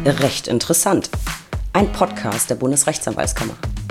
Recht interessant. Ein Podcast der Bundesrechtsanwaltskammer.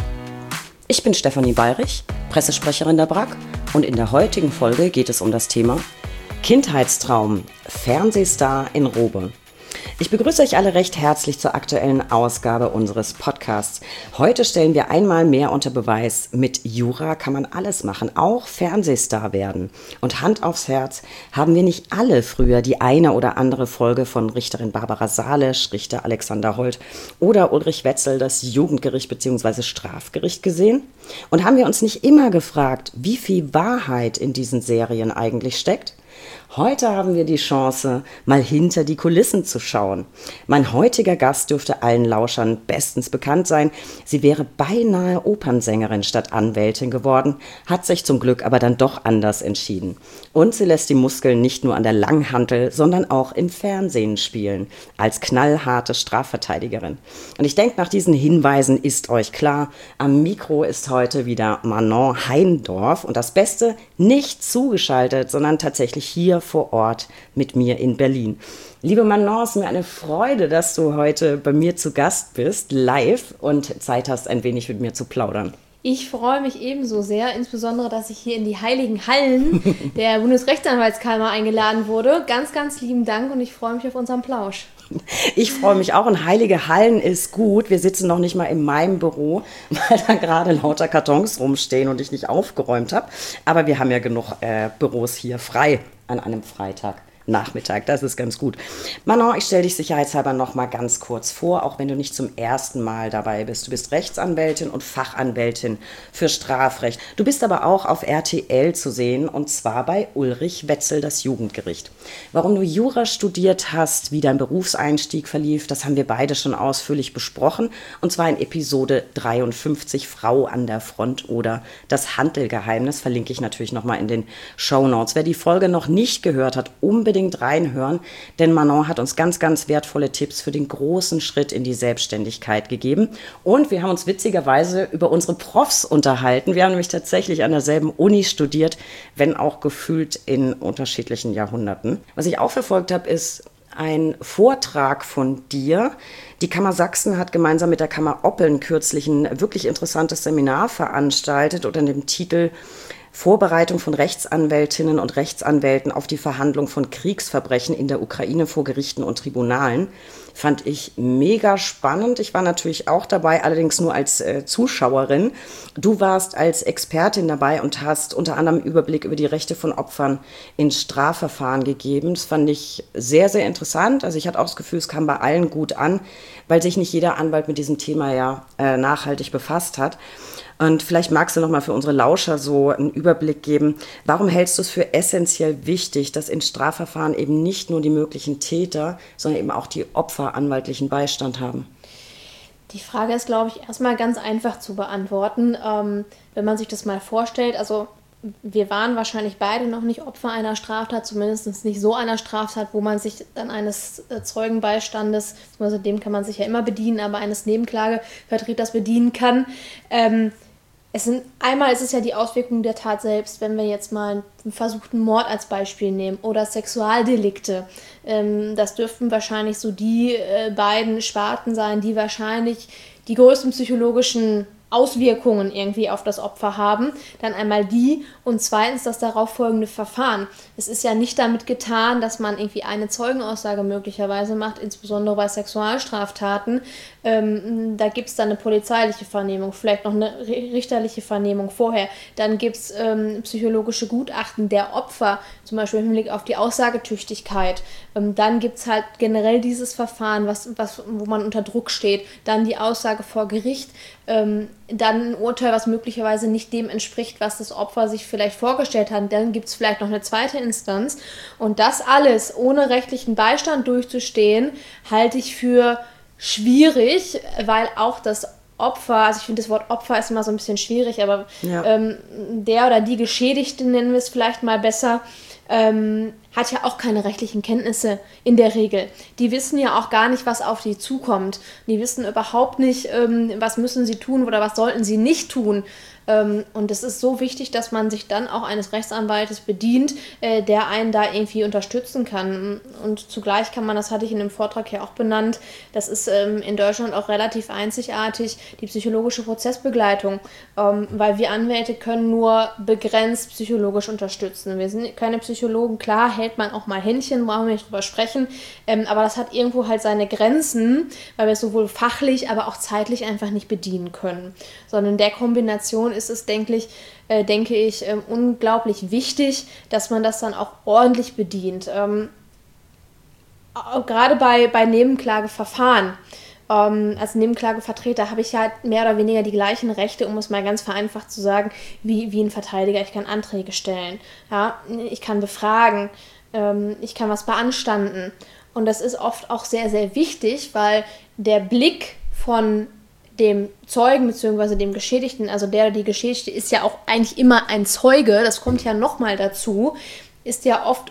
Ich bin Stefanie Bayrich, Pressesprecherin der BRAG, und in der heutigen Folge geht es um das Thema Kindheitstraum, Fernsehstar in Robe. Ich begrüße euch alle recht herzlich zur aktuellen Ausgabe unseres Podcasts. Heute stellen wir einmal mehr unter Beweis, mit Jura kann man alles machen, auch Fernsehstar werden. Und Hand aufs Herz, haben wir nicht alle früher die eine oder andere Folge von Richterin Barbara Salesch, Richter Alexander Holt oder Ulrich Wetzel, das Jugendgericht bzw. Strafgericht gesehen? Und haben wir uns nicht immer gefragt, wie viel Wahrheit in diesen Serien eigentlich steckt? Heute haben wir die Chance, mal hinter die Kulissen zu schauen. Mein heutiger Gast dürfte allen Lauschern bestens bekannt sein. Sie wäre beinahe Opernsängerin statt Anwältin geworden, hat sich zum Glück aber dann doch anders entschieden. Und sie lässt die Muskeln nicht nur an der Langhantel, sondern auch im Fernsehen spielen, als knallharte Strafverteidigerin. Und ich denke, nach diesen Hinweisen ist euch klar, am Mikro ist heute wieder Manon Heindorf und das Beste, nicht zugeschaltet, sondern tatsächlich hier vor Ort mit mir in Berlin. Liebe Manon, es ist mir eine Freude, dass du heute bei mir zu Gast bist, live, und Zeit hast, ein wenig mit mir zu plaudern. Ich freue mich ebenso sehr, insbesondere, dass ich hier in die heiligen Hallen der Bundesrechtsanwaltskammer eingeladen wurde. Ganz, ganz lieben Dank und ich freue mich auf unseren Plausch. Ich freue mich auch, und heilige Hallen ist gut. Wir sitzen noch nicht mal in meinem Büro, weil da gerade lauter Kartons rumstehen und ich nicht aufgeräumt habe. Aber wir haben ja genug Büros hier frei an einem Freitagnachmittag. Das ist ganz gut. Manon, ich stelle dich sicherheitshalber noch mal ganz kurz vor, auch wenn du nicht zum ersten Mal dabei bist. Du bist Rechtsanwältin und Fachanwältin für Strafrecht. Du bist aber auch auf RTL zu sehen, und zwar bei Ulrich Wetzel, das Jugendgericht. Warum du Jura studiert hast, wie dein Berufseinstieg verlief, das haben wir beide schon ausführlich besprochen, und zwar in Episode 53, Frau an der Front oder das Hantelgeheimnis, verlinke ich natürlich noch mal in den Shownotes. Wer die Folge noch nicht gehört hat, unbedingt reinhören, denn Manon hat uns ganz, ganz wertvolle Tipps für den großen Schritt in die Selbstständigkeit gegeben. Und wir haben uns witzigerweise über unsere Profs unterhalten. Wir haben nämlich tatsächlich an derselben Uni studiert, wenn auch gefühlt in unterschiedlichen Jahrhunderten. Was ich auch verfolgt habe, ist ein Vortrag von dir. Die Kammer Sachsen hat gemeinsam mit der Kammer Oppeln kürzlich ein wirklich interessantes Seminar veranstaltet unter dem Titel Vorbereitung von Rechtsanwältinnen und Rechtsanwälten auf die Verhandlung von Kriegsverbrechen in der Ukraine vor Gerichten und Tribunalen. Fand ich mega spannend. Ich war natürlich auch dabei, allerdings nur als Zuschauerin. Du warst als Expertin dabei und hast unter anderem Überblick über die Rechte von Opfern in Strafverfahren gegeben. Das fand ich sehr, sehr interessant. Also ich hatte auch das Gefühl, es kam bei allen gut an, weil sich nicht jeder Anwalt mit diesem Thema ja nachhaltig befasst hat. Und vielleicht magst du noch mal für unsere Lauscher so einen Überblick geben. Warum hältst du es für essentiell wichtig, dass in Strafverfahren eben nicht nur die möglichen Täter, sondern eben auch die Opfer anwaltlichen Beistand haben? Die Frage ist, glaube ich, erstmal ganz einfach zu beantworten. Wenn man sich das mal vorstellt, also wir waren wahrscheinlich beide noch nicht Opfer einer Straftat, zumindest nicht so einer Straftat, wo man sich dann eines Zeugenbeistandes, also dem kann man sich ja immer bedienen, aber eines Nebenklagevertreters bedienen kann. Einmal ist es ja die Auswirkung der Tat selbst, wenn wir jetzt mal einen versuchten Mord als Beispiel nehmen oder Sexualdelikte. Das dürften wahrscheinlich so die beiden Sparten sein, die wahrscheinlich die größten psychologischen Auswirkungen irgendwie auf das Opfer haben. Dann einmal die und zweitens das darauf folgende Verfahren. Es ist ja nicht damit getan, dass man irgendwie eine Zeugenaussage möglicherweise macht, insbesondere bei Sexualstraftaten. Da gibt es dann eine polizeiliche Vernehmung, vielleicht noch eine richterliche Vernehmung vorher. Dann gibt es psychologische Gutachten der Opfer, zum Beispiel im Hinblick auf die Aussagetüchtigkeit. Dann gibt es halt generell dieses Verfahren, wo man unter Druck steht. Dann die Aussage vor Gericht. Dann ein Urteil, was möglicherweise nicht dem entspricht, was das Opfer sich vielleicht vorgestellt hat. Dann gibt es vielleicht noch eine zweite Instanz. Und das alles ohne rechtlichen Beistand durchzustehen, halte ich für schwierig, weil auch das Opfer, also ich finde das Wort Opfer ist immer so ein bisschen schwierig, aber ja. Der oder die Geschädigte, nennen wir es vielleicht mal besser, hat ja auch keine rechtlichen Kenntnisse in der Regel. Die wissen ja auch gar nicht, was auf die zukommt. Die wissen überhaupt nicht, was müssen sie tun oder was sollten sie nicht tun. Und es ist so wichtig, dass man sich dann auch eines Rechtsanwaltes bedient, der einen da irgendwie unterstützen kann. Und zugleich kann man, das hatte ich in dem Vortrag ja auch benannt, das ist in Deutschland auch relativ einzigartig, die psychologische Prozessbegleitung, weil wir Anwälte können nur begrenzt psychologisch unterstützen. Wir sind keine Psychologen, klar hält man auch mal Händchen, brauchen wir nicht drüber sprechen, aber das hat irgendwo halt seine Grenzen, weil wir es sowohl fachlich, aber auch zeitlich einfach nicht bedienen können. Sondern in der Kombination ist es, denke ich, unglaublich wichtig, dass man das dann auch ordentlich bedient. Gerade bei Nebenklageverfahren, als Nebenklagevertreter habe ich ja mehr oder weniger die gleichen Rechte, um es mal ganz vereinfacht zu sagen, wie ein Verteidiger. Ich kann Anträge stellen, ja? Ich kann befragen, ich kann was beanstanden. Und das ist oft auch sehr, sehr wichtig, weil der Blick von dem Zeugen bzw. dem Geschädigten, also der oder die Geschädigte ist ja auch eigentlich immer ein Zeuge, das kommt ja nochmal dazu, ist ja oft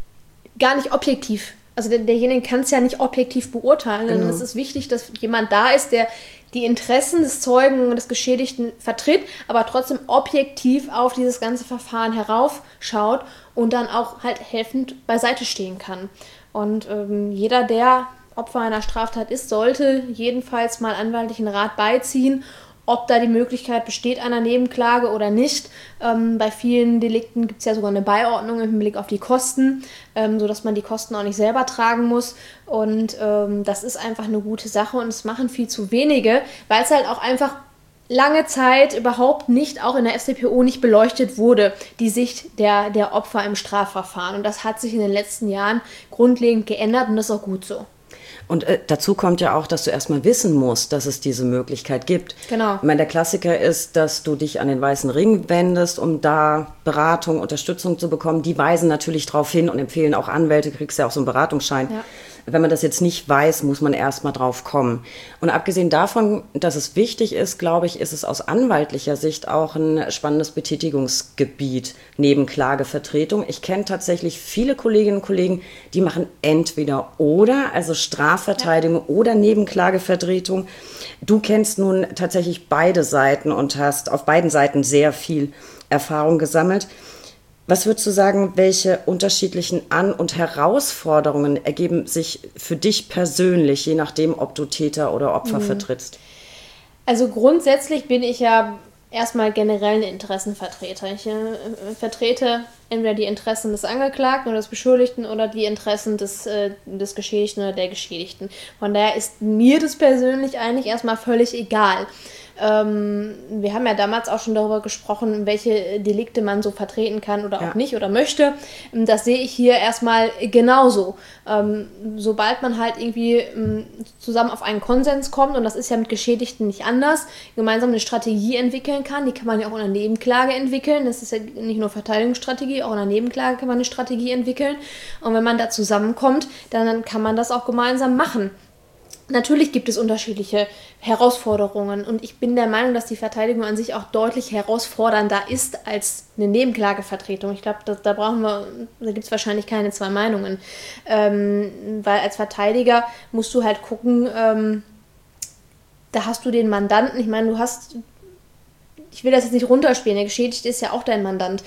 gar nicht objektiv. Also derjenige kann es ja nicht objektiv beurteilen. Genau. Und es ist wichtig, dass jemand da ist, der die Interessen des Zeugen und des Geschädigten vertritt, aber trotzdem objektiv auf dieses ganze Verfahren heraufschaut und dann auch halt helfend beiseite stehen kann. Und jeder, der Opfer einer Straftat ist, sollte jedenfalls mal anwaltlichen Rat beiziehen, ob da die Möglichkeit besteht einer Nebenklage oder nicht. Bei vielen Delikten gibt es ja sogar eine Beiordnung im Hinblick auf die Kosten, sodass man die Kosten auch nicht selber tragen muss. Und das ist einfach eine gute Sache und es machen viel zu wenige, weil es halt auch einfach lange Zeit überhaupt nicht, auch in der FCPO nicht beleuchtet wurde, die Sicht der Opfer im Strafverfahren. Und das hat sich in den letzten Jahren grundlegend geändert und das ist auch gut so. Und dazu kommt ja auch, dass du erstmal wissen musst, dass es diese Möglichkeit gibt. Genau. Ich meine, der Klassiker ist, dass du dich an den Weißen Ring wendest, um da Beratung, Unterstützung zu bekommen. Die weisen natürlich darauf hin und empfehlen auch Anwälte, kriegst ja auch so einen Beratungsschein. Ja. Wenn man das jetzt nicht weiß, muss man erstmal drauf kommen. Und abgesehen davon, dass es wichtig ist, glaube ich, ist es aus anwaltlicher Sicht auch ein spannendes Betätigungsgebiet neben Klagevertretung. Ich kenne tatsächlich viele Kolleginnen und Kollegen, die machen entweder oder, also Strafverteidigung oder Nebenklagevertretung. Du kennst nun tatsächlich beide Seiten und hast auf beiden Seiten sehr viel Erfahrung gesammelt. Was würdest du sagen, welche unterschiedlichen An- und Herausforderungen ergeben sich für dich persönlich, je nachdem, ob du Täter oder Opfer vertrittst? Also grundsätzlich bin ich ja erstmal generell ein Interessenvertreter. Ich vertrete entweder die Interessen des Angeklagten oder des Beschuldigten oder die Interessen des Geschädigten oder der Geschädigten. Von daher ist mir das persönlich eigentlich erstmal völlig egal. Wir haben ja damals auch schon darüber gesprochen, welche Delikte man so vertreten kann oder auch nicht oder möchte. Das sehe ich hier erstmal genauso. Sobald man halt irgendwie zusammen auf einen Konsens kommt, und das ist ja mit Geschädigten nicht anders, gemeinsam eine Strategie entwickeln kann, die kann man ja auch in einer Nebenklage entwickeln. Das ist ja nicht nur Verteidigungsstrategie, auch in einer Nebenklage kann man eine Strategie entwickeln. Und wenn man da zusammenkommt, dann kann man das auch gemeinsam machen. Natürlich gibt es unterschiedliche Herausforderungen und ich bin der Meinung, dass die Verteidigung an sich auch deutlich herausfordernder ist als eine Nebenklagevertretung. Ich glaube, da gibt es wahrscheinlich keine zwei Meinungen, weil als Verteidiger musst du halt gucken, da hast du den Mandanten, ich meine, ich will das jetzt nicht runterspielen, der Geschädigte ist ja auch dein Mandant,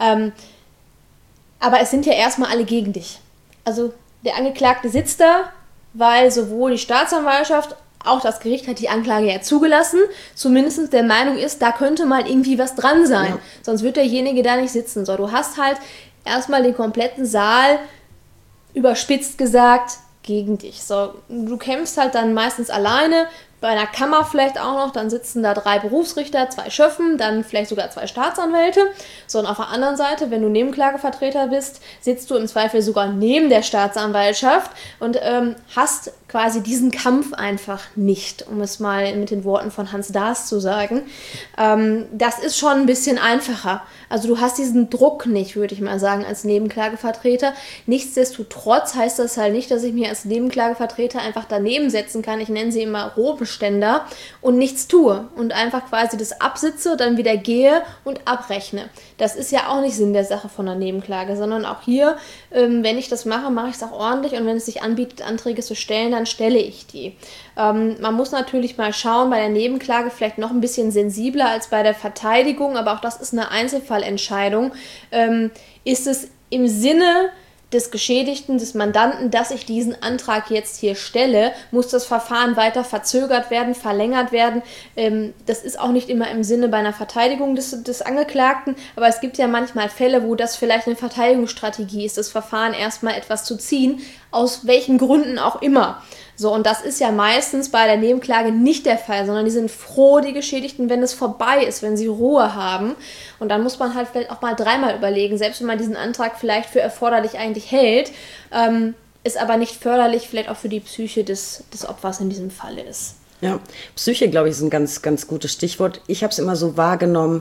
aber es sind ja erstmal alle gegen dich. Also der Angeklagte sitzt da, weil sowohl die Staatsanwaltschaft, auch das Gericht hat die Anklage ja zugelassen, zumindest der Meinung ist, da könnte mal irgendwie was dran sein, sonst wird derjenige da nicht sitzen. So, du hast halt erstmal den kompletten Saal, überspitzt gesagt, gegen dich. So, du kämpfst halt dann meistens alleine, bei einer Kammer vielleicht auch noch, dann sitzen da 3 Berufsrichter, 2 Schöffen, dann vielleicht sogar 2 Staatsanwälte. So, und auf der anderen Seite, wenn du Nebenklagevertreter bist, sitzt du im Zweifel sogar neben der Staatsanwaltschaft und hast quasi diesen Kampf einfach nicht, um es mal mit den Worten von Hans Daas zu sagen. Das ist schon ein bisschen einfacher. Also du hast diesen Druck nicht, würde ich mal sagen, als Nebenklagevertreter. Nichtsdestotrotz heißt das halt nicht, dass ich mir als Nebenklagevertreter einfach daneben setzen kann. Ich nenne sie immer Robenstein Fotoständer und nichts tue und einfach quasi das absitze, dann wieder gehe und abrechne. Das ist ja auch nicht Sinn der Sache von einer Nebenklage, sondern auch hier, wenn ich das mache, mache ich es auch ordentlich und wenn es sich anbietet, Anträge zu stellen, dann stelle ich die. Man muss natürlich mal schauen, bei der Nebenklage vielleicht noch ein bisschen sensibler als bei der Verteidigung, aber auch das ist eine Einzelfallentscheidung. Ist es im Sinne des Geschädigten, des Mandanten, dass ich diesen Antrag jetzt hier stelle, muss das Verfahren weiter verzögert werden, verlängert werden. Das ist auch nicht immer im Sinne bei einer Verteidigung des Angeklagten, aber es gibt ja manchmal Fälle, wo das vielleicht eine Verteidigungsstrategie ist, das Verfahren erstmal etwas zu ziehen, aus welchen Gründen auch immer. So, und das ist ja meistens bei der Nebenklage nicht der Fall, sondern die sind froh, die Geschädigten, wenn es vorbei ist, wenn sie Ruhe haben. Und dann muss man halt vielleicht auch mal dreimal überlegen, selbst wenn man diesen Antrag vielleicht für erforderlich eigentlich hält, ist aber nicht förderlich, vielleicht auch für die Psyche des Opfers in diesem Falle ist. Ja, Psyche, glaube ich, ist ein ganz, ganz gutes Stichwort. Ich habe es immer so wahrgenommen,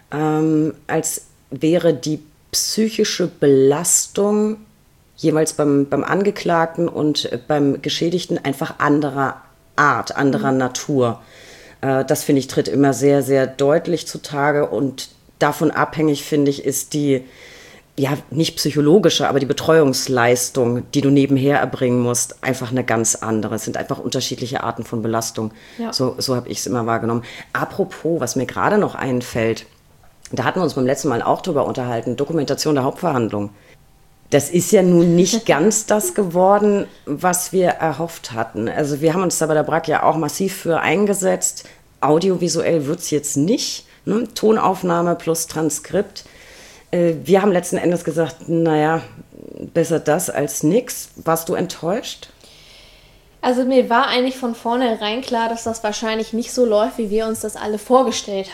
als wäre die psychische Belastung jeweils beim Angeklagten und beim Geschädigten einfach anderer Art, anderer Natur. Das, finde ich, tritt immer sehr, sehr deutlich zutage und davon abhängig, finde ich, ist die, ja, nicht psychologische, aber die Betreuungsleistung, die du nebenher erbringen musst, einfach eine ganz andere. Es sind einfach unterschiedliche Arten von Belastung. Ja. So habe ich es immer wahrgenommen. Apropos, was mir gerade noch einfällt, da hatten wir uns beim letzten Mal auch drüber unterhalten, Dokumentation der Hauptverhandlung. Das ist ja nun nicht ganz das geworden, was wir erhofft hatten. Also wir haben uns da bei der BRAG ja auch massiv für eingesetzt. Audiovisuell wird es jetzt nicht, ne? Tonaufnahme plus Transkript. Wir haben letzten Endes gesagt, naja, besser das als nix. Warst du enttäuscht? Also mir war eigentlich von vornherein klar, dass das wahrscheinlich nicht so läuft, wie wir uns das alle vorgestellt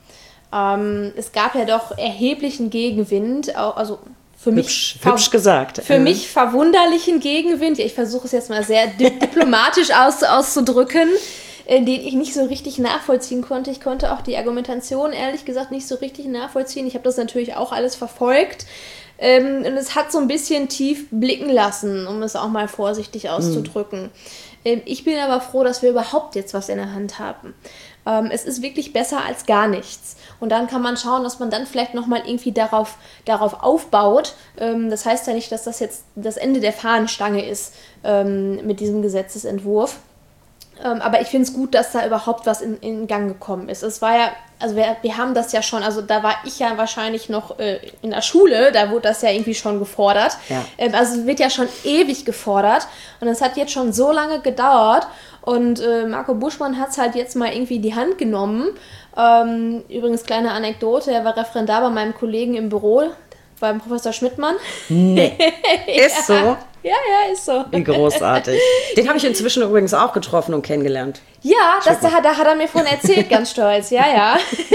haben. Es gab ja doch erheblichen Gegenwind, also für mich hübsch gesagt. Für mich verwunderlichen Gegenwind. Ja, ich versuche es jetzt mal sehr diplomatisch auszudrücken, den ich nicht so richtig nachvollziehen konnte. Ich konnte auch die Argumentation, ehrlich gesagt, nicht so richtig nachvollziehen. Ich habe das natürlich auch alles verfolgt. Und es hat so ein bisschen tief blicken lassen, um es auch mal vorsichtig auszudrücken. Ich bin aber froh, dass wir überhaupt jetzt was in der Hand haben. Es ist wirklich besser als gar nichts. Und dann kann man schauen, dass man dann vielleicht nochmal irgendwie darauf aufbaut. Das heißt ja nicht, dass das jetzt das Ende der Fahnenstange ist mit diesem Gesetzesentwurf. Aber ich finde es gut, dass da überhaupt was in Gang gekommen ist. Es war ja, also wir haben das ja schon, also da war ich ja wahrscheinlich noch in der Schule, da wurde das ja irgendwie schon gefordert. Ja. Also es wird ja schon ewig gefordert und es hat jetzt schon so lange gedauert und Marco Buschmann hat es halt jetzt mal irgendwie in die Hand genommen. Übrigens, kleine Anekdote, er war Referendar bei meinem Kollegen im Büro, beim Professor Schmidtmann. Nee. Ist so? Ja, ist so. Wie großartig. Den habe ich inzwischen übrigens auch getroffen und kennengelernt. Ja, da hat er mir von erzählt, ganz stolz. Ja.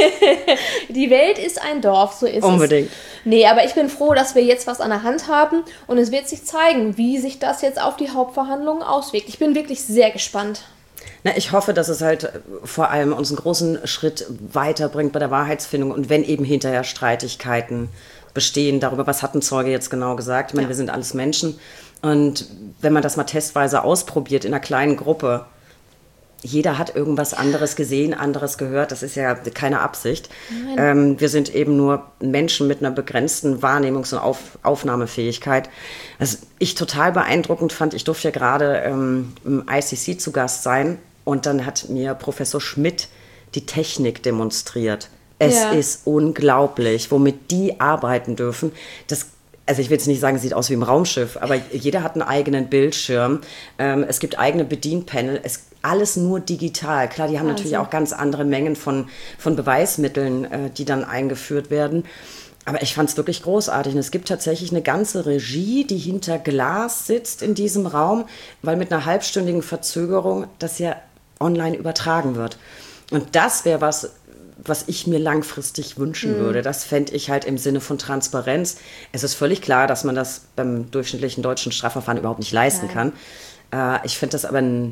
Die Welt ist ein Dorf, so ist Unbedingt. es. Nee, aber ich bin froh, dass wir jetzt was an der Hand haben und es wird sich zeigen, wie sich das jetzt auf die Hauptverhandlungen auswirkt. Ich bin wirklich sehr gespannt. Na, ich hoffe, dass es halt vor allem uns einen großen Schritt weiterbringt bei der Wahrheitsfindung und wenn eben hinterher Streitigkeiten bestehen darüber, was hat ein Zeuge jetzt genau gesagt. Ich meine, wir sind alles Menschen und wenn man das mal testweise ausprobiert in einer kleinen Gruppe, jeder hat irgendwas anderes gesehen, anderes gehört, das ist ja keine Absicht. Wir sind eben nur Menschen mit einer begrenzten Wahrnehmungs- und Aufnahmefähigkeit. Also ich total beeindruckend fand, ich durfte ja gerade im ICC zu Gast sein und dann hat mir Professor Schmidt die Technik demonstriert. Es ist unglaublich, womit die arbeiten dürfen. Also ich will jetzt nicht sagen, es sieht aus wie im Raumschiff, aber jeder hat einen eigenen Bildschirm. Es gibt eigene Bedienpanel. Alles nur digital. Klar, die haben natürlich auch ganz andere Mengen von Beweismitteln, die dann eingeführt werden. Aber ich fand es wirklich großartig. Und es gibt tatsächlich eine ganze Regie, die hinter Glas sitzt in diesem Raum, weil mit einer halbstündigen Verzögerung das ja online übertragen wird. Und das wäre was ich mir langfristig wünschen würde. Das fände ich halt im Sinne von Transparenz. Es ist völlig klar, dass man das beim durchschnittlichen deutschen Strafverfahren überhaupt nicht leisten kann. Ich finde das aber eine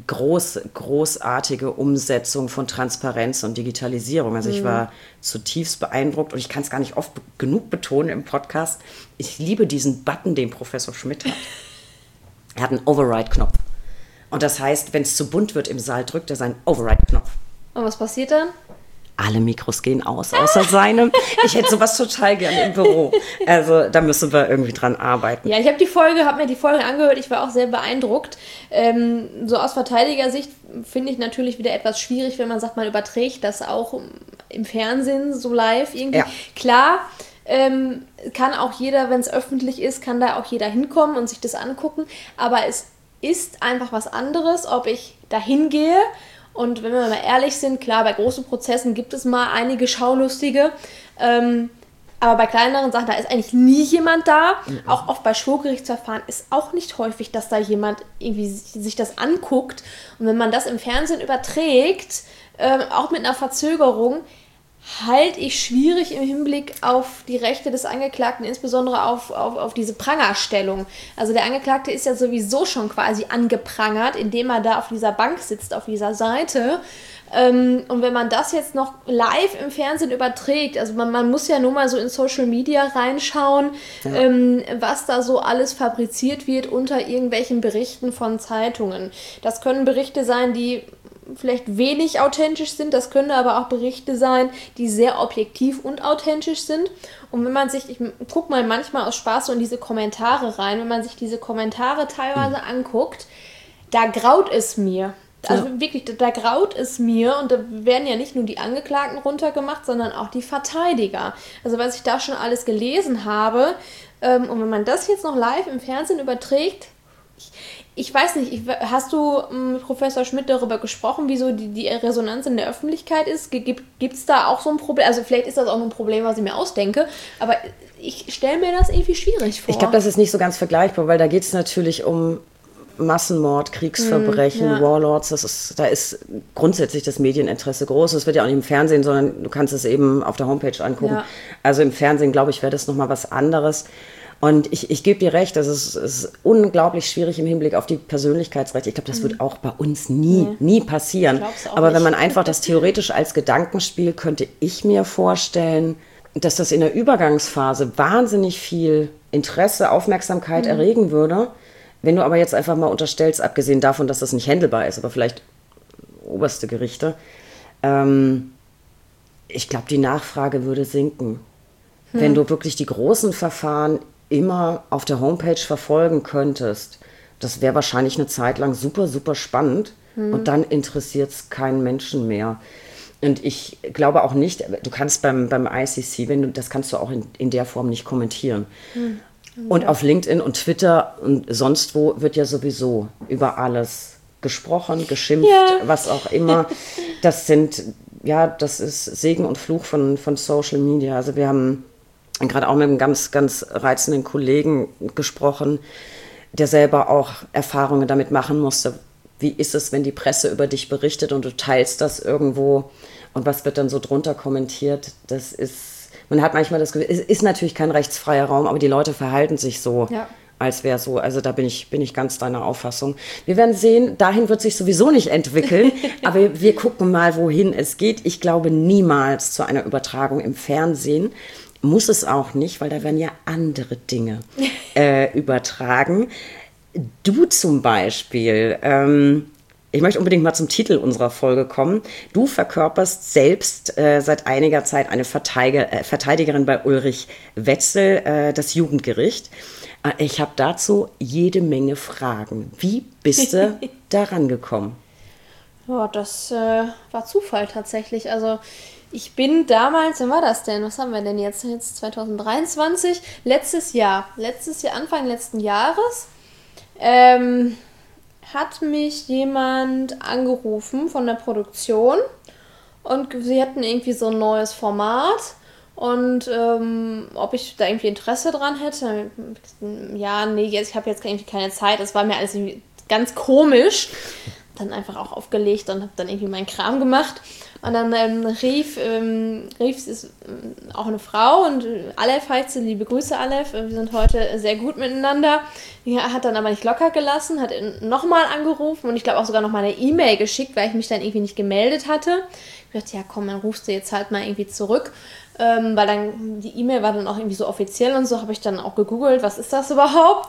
großartige Umsetzung von Transparenz und Digitalisierung. Also ich war zutiefst beeindruckt und ich kann es gar nicht oft genug betonen im Podcast. Ich liebe diesen Button, den Professor Schmidt hat. Er hat einen Override-Knopf. Und das heißt, wenn es zu bunt wird im Saal, drückt er seinen Override-Knopf. Und was passiert dann? Alle Mikros gehen aus, außer seinem. Ich hätte sowas total gerne im Büro. Also da müssen wir irgendwie dran arbeiten. Ja, ich habe mir die Folge angehört. Ich war auch sehr beeindruckt. So aus Verteidigersicht finde ich natürlich wieder etwas schwierig, wenn man sagt, man überträgt das auch im Fernsehen so live irgendwie. Ja. Klar, kann auch jeder, wenn es öffentlich ist, kann da auch jeder hinkommen und sich das angucken. Aber es ist einfach was anderes, ob ich da hingehe. Und wenn wir mal ehrlich sind, klar, bei großen Prozessen gibt es mal einige Schaulustige, aber bei kleineren Sachen, da ist eigentlich nie jemand da. Mhm. Auch oft bei Schwurgerichtsverfahren ist auch nicht häufig, dass da jemand irgendwie sich das anguckt. Und wenn man das im Fernsehen überträgt, auch mit einer Verzögerung, halte ich schwierig im Hinblick auf die Rechte des Angeklagten, insbesondere auf diese Prangerstellung. Also der Angeklagte ist ja sowieso schon quasi angeprangert, indem er da auf dieser Bank sitzt, auf dieser Seite. Und wenn man das jetzt noch live im Fernsehen überträgt, also man muss ja nur mal so in Social Media reinschauen, was da so alles fabriziert wird unter irgendwelchen Berichten von Zeitungen. Das können Berichte sein, die vielleicht wenig authentisch sind, das können aber auch Berichte sein, die sehr objektiv und authentisch sind. Und wenn man sich, ich gucke mal manchmal aus Spaß so in diese Kommentare rein, wenn man sich diese Kommentare teilweise anguckt, da graut es mir. Also wirklich, da graut es mir und da werden ja nicht nur die Angeklagten runtergemacht, sondern auch die Verteidiger. Also was ich da schon alles gelesen habe und wenn man das jetzt noch live im Fernsehen überträgt, ich weiß nicht, hast du mit Professor Schmidt darüber gesprochen, wieso die Resonanz in der Öffentlichkeit ist? Gibt es da auch so ein Problem? Also vielleicht ist das auch ein Problem, was ich mir ausdenke, aber ich stelle mir das irgendwie schwierig vor. Ich glaube, das ist nicht so ganz vergleichbar, weil da geht es natürlich um Massenmord, Kriegsverbrechen, Warlords. Da ist grundsätzlich das Medieninteresse groß. Das wird ja auch nicht im Fernsehen, sondern du kannst es eben auf der Homepage angucken. Ja. Also im Fernsehen, glaube ich, wäre das nochmal was anderes. Und ich gebe dir recht, das ist unglaublich schwierig im Hinblick auf die Persönlichkeitsrechte. Ich glaube, das wird auch bei uns nie passieren. Aber wenn man einfach das theoretisch als Gedankenspiel, könnte ich mir vorstellen, dass das in der Übergangsphase wahnsinnig viel Interesse, Aufmerksamkeit erregen würde. Wenn du aber jetzt einfach mal unterstellst, abgesehen davon, dass das nicht handelbar ist, aber vielleicht oberste Gerichte, ich glaube, die Nachfrage würde sinken. Wenn du wirklich die großen Verfahren immer auf der Homepage verfolgen könntest, das wäre wahrscheinlich eine Zeit lang super, super spannend und dann interessiert es keinen Menschen mehr. Und ich glaube auch nicht, du kannst beim ICC, das kannst du auch in der Form nicht kommentieren. Und auf LinkedIn und Twitter und sonst wo wird ja sowieso über alles gesprochen, geschimpft, was auch immer. Das ist Segen und Fluch von Social Media. Also wir haben gerade auch mit einem ganz, ganz reizenden Kollegen gesprochen, der selber auch Erfahrungen damit machen musste. Wie ist es, wenn die Presse über dich berichtet und du teilst das irgendwo und was wird dann so drunter kommentiert? Man hat manchmal das Gefühl, es ist natürlich kein rechtsfreier Raum, aber die Leute verhalten sich so, als wäre so. Also da bin ich ganz deiner Auffassung. Wir werden sehen, dahin wird sich sowieso nicht entwickeln, aber wir gucken mal, wohin es geht. Ich glaube niemals zu einer Übertragung im Fernsehen. Muss es auch nicht, weil da werden ja andere Dinge übertragen. Du zum Beispiel, ich möchte unbedingt mal zum Titel unserer Folge kommen. Du verkörperst selbst seit einiger Zeit eine Verteidigerin bei Ulrich Wetzel, das Jugendgericht. Ich habe dazu jede Menge Fragen. Wie bist du daran gekommen? Ja, das war Zufall tatsächlich. Also ich bin damals, wann war das denn? Was haben wir denn jetzt? Jetzt 2023. Letztes Jahr, Anfang letzten Jahres, hat mich jemand angerufen von der Produktion und sie hatten irgendwie so ein neues Format und ob ich da irgendwie Interesse dran hätte. Ja, nee, ich habe jetzt irgendwie keine Zeit. Das war mir alles irgendwie ganz komisch. Dann einfach auch aufgelegt und habe dann irgendwie meinen Kram gemacht. Und dann rief es auch eine Frau und Aleph heißt sie, liebe Grüße Aleph, wir sind heute sehr gut miteinander. Die hat dann aber nicht locker gelassen, hat nochmal angerufen und ich glaube auch sogar nochmal eine E-Mail geschickt, weil ich mich dann irgendwie nicht gemeldet hatte. Ich dachte, ja komm, dann rufst du jetzt halt mal irgendwie zurück, weil dann die E-Mail war dann auch irgendwie so offiziell und so, habe ich dann auch gegoogelt, was ist das überhaupt?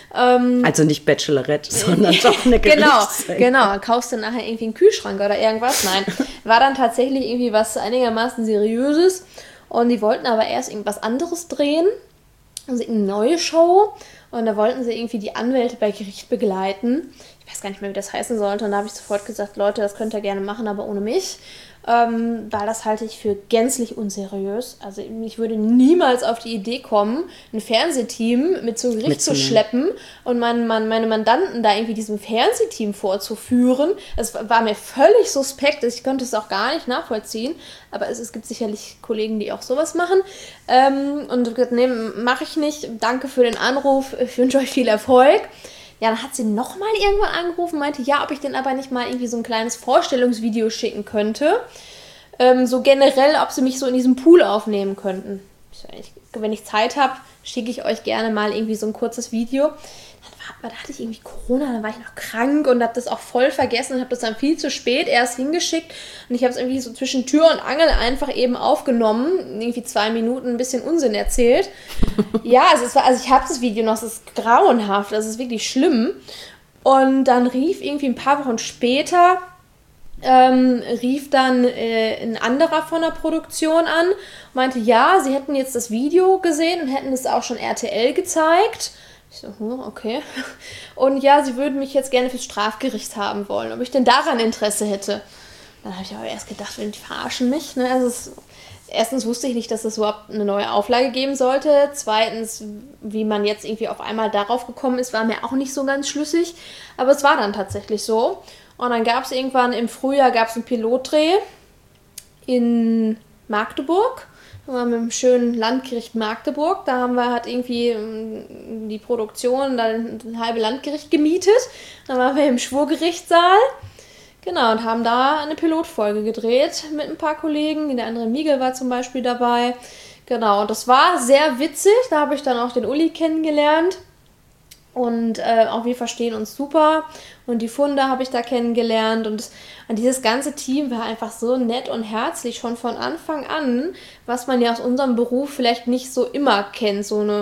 Also nicht Bachelorette, sondern doch eine Gerichtssendung. Genau. Kaufst du nachher irgendwie einen Kühlschrank oder irgendwas? Nein. War dann tatsächlich irgendwie was einigermaßen Seriöses. Und die wollten aber erst irgendwas anderes drehen. Also eine neue Show. Und da wollten sie irgendwie die Anwälte bei Gericht begleiten. Ich weiß gar nicht mehr, wie das heißen sollte. Und da habe ich sofort gesagt, Leute, das könnt ihr gerne machen, aber ohne mich. Weil das halte ich für gänzlich unseriös. Also ich würde niemals auf die Idee kommen, ein Fernsehteam mit zu Gericht zu schleppen und meine Mandanten da irgendwie diesem Fernsehteam vorzuführen. Es war mir völlig suspekt. Ich konnte es auch gar nicht nachvollziehen. Aber es gibt sicherlich Kollegen, die auch sowas machen. Und gesagt, nee, mache ich nicht. Danke für den Anruf. Ich wünsche euch viel Erfolg. Ja, dann hat sie nochmal irgendwann angerufen, meinte, ja, ob ich denn aber nicht mal irgendwie so ein kleines Vorstellungsvideo schicken könnte. So generell, ob sie mich so in diesem Pool aufnehmen könnten. Wenn ich Zeit habe, schicke ich euch gerne mal irgendwie so ein kurzes Video. Da hatte ich irgendwie Corona, dann war ich noch krank und habe das auch voll vergessen und habe das dann viel zu spät erst hingeschickt. Und ich habe es irgendwie so zwischen Tür und Angel einfach eben aufgenommen, irgendwie 2 Minuten ein bisschen Unsinn erzählt. Ja, also ich habe das Video noch, es ist grauenhaft, das ist wirklich schlimm. Und dann rief irgendwie ein paar Wochen später, rief dann ein anderer von der Produktion an, meinte, ja, sie hätten jetzt das Video gesehen und hätten es auch schon RTL gezeigt. Ich so, okay. Und ja, sie würden mich jetzt gerne fürs Strafgericht haben wollen, ob ich denn daran Interesse hätte. Dann habe ich aber erst gedacht, die verarschen mich. Ne? Also erstens wusste ich nicht, dass es überhaupt eine neue Auflage geben sollte. Zweitens, wie man jetzt irgendwie auf einmal darauf gekommen ist, war mir auch nicht so ganz schlüssig. Aber es war dann tatsächlich so. Und dann gab es irgendwann im Frühjahr einen Pilotdreh in Magdeburg. Da waren wir im schönen Landgericht Magdeburg. Da haben wir halt irgendwie die Produktion, dann ein halbes Landgericht gemietet. Dann waren wir im Schwurgerichtssaal. Genau, und haben da eine Pilotfolge gedreht mit ein paar Kollegen. Der andere Miguel war zum Beispiel dabei. Genau, und das war sehr witzig. Da habe ich dann auch den Uli kennengelernt. Und auch wir verstehen uns super. Und die Funda habe ich da kennengelernt. Und dieses ganze Team war einfach so nett und herzlich schon von Anfang an, was man ja aus unserem Beruf vielleicht nicht so immer kennt. So eine,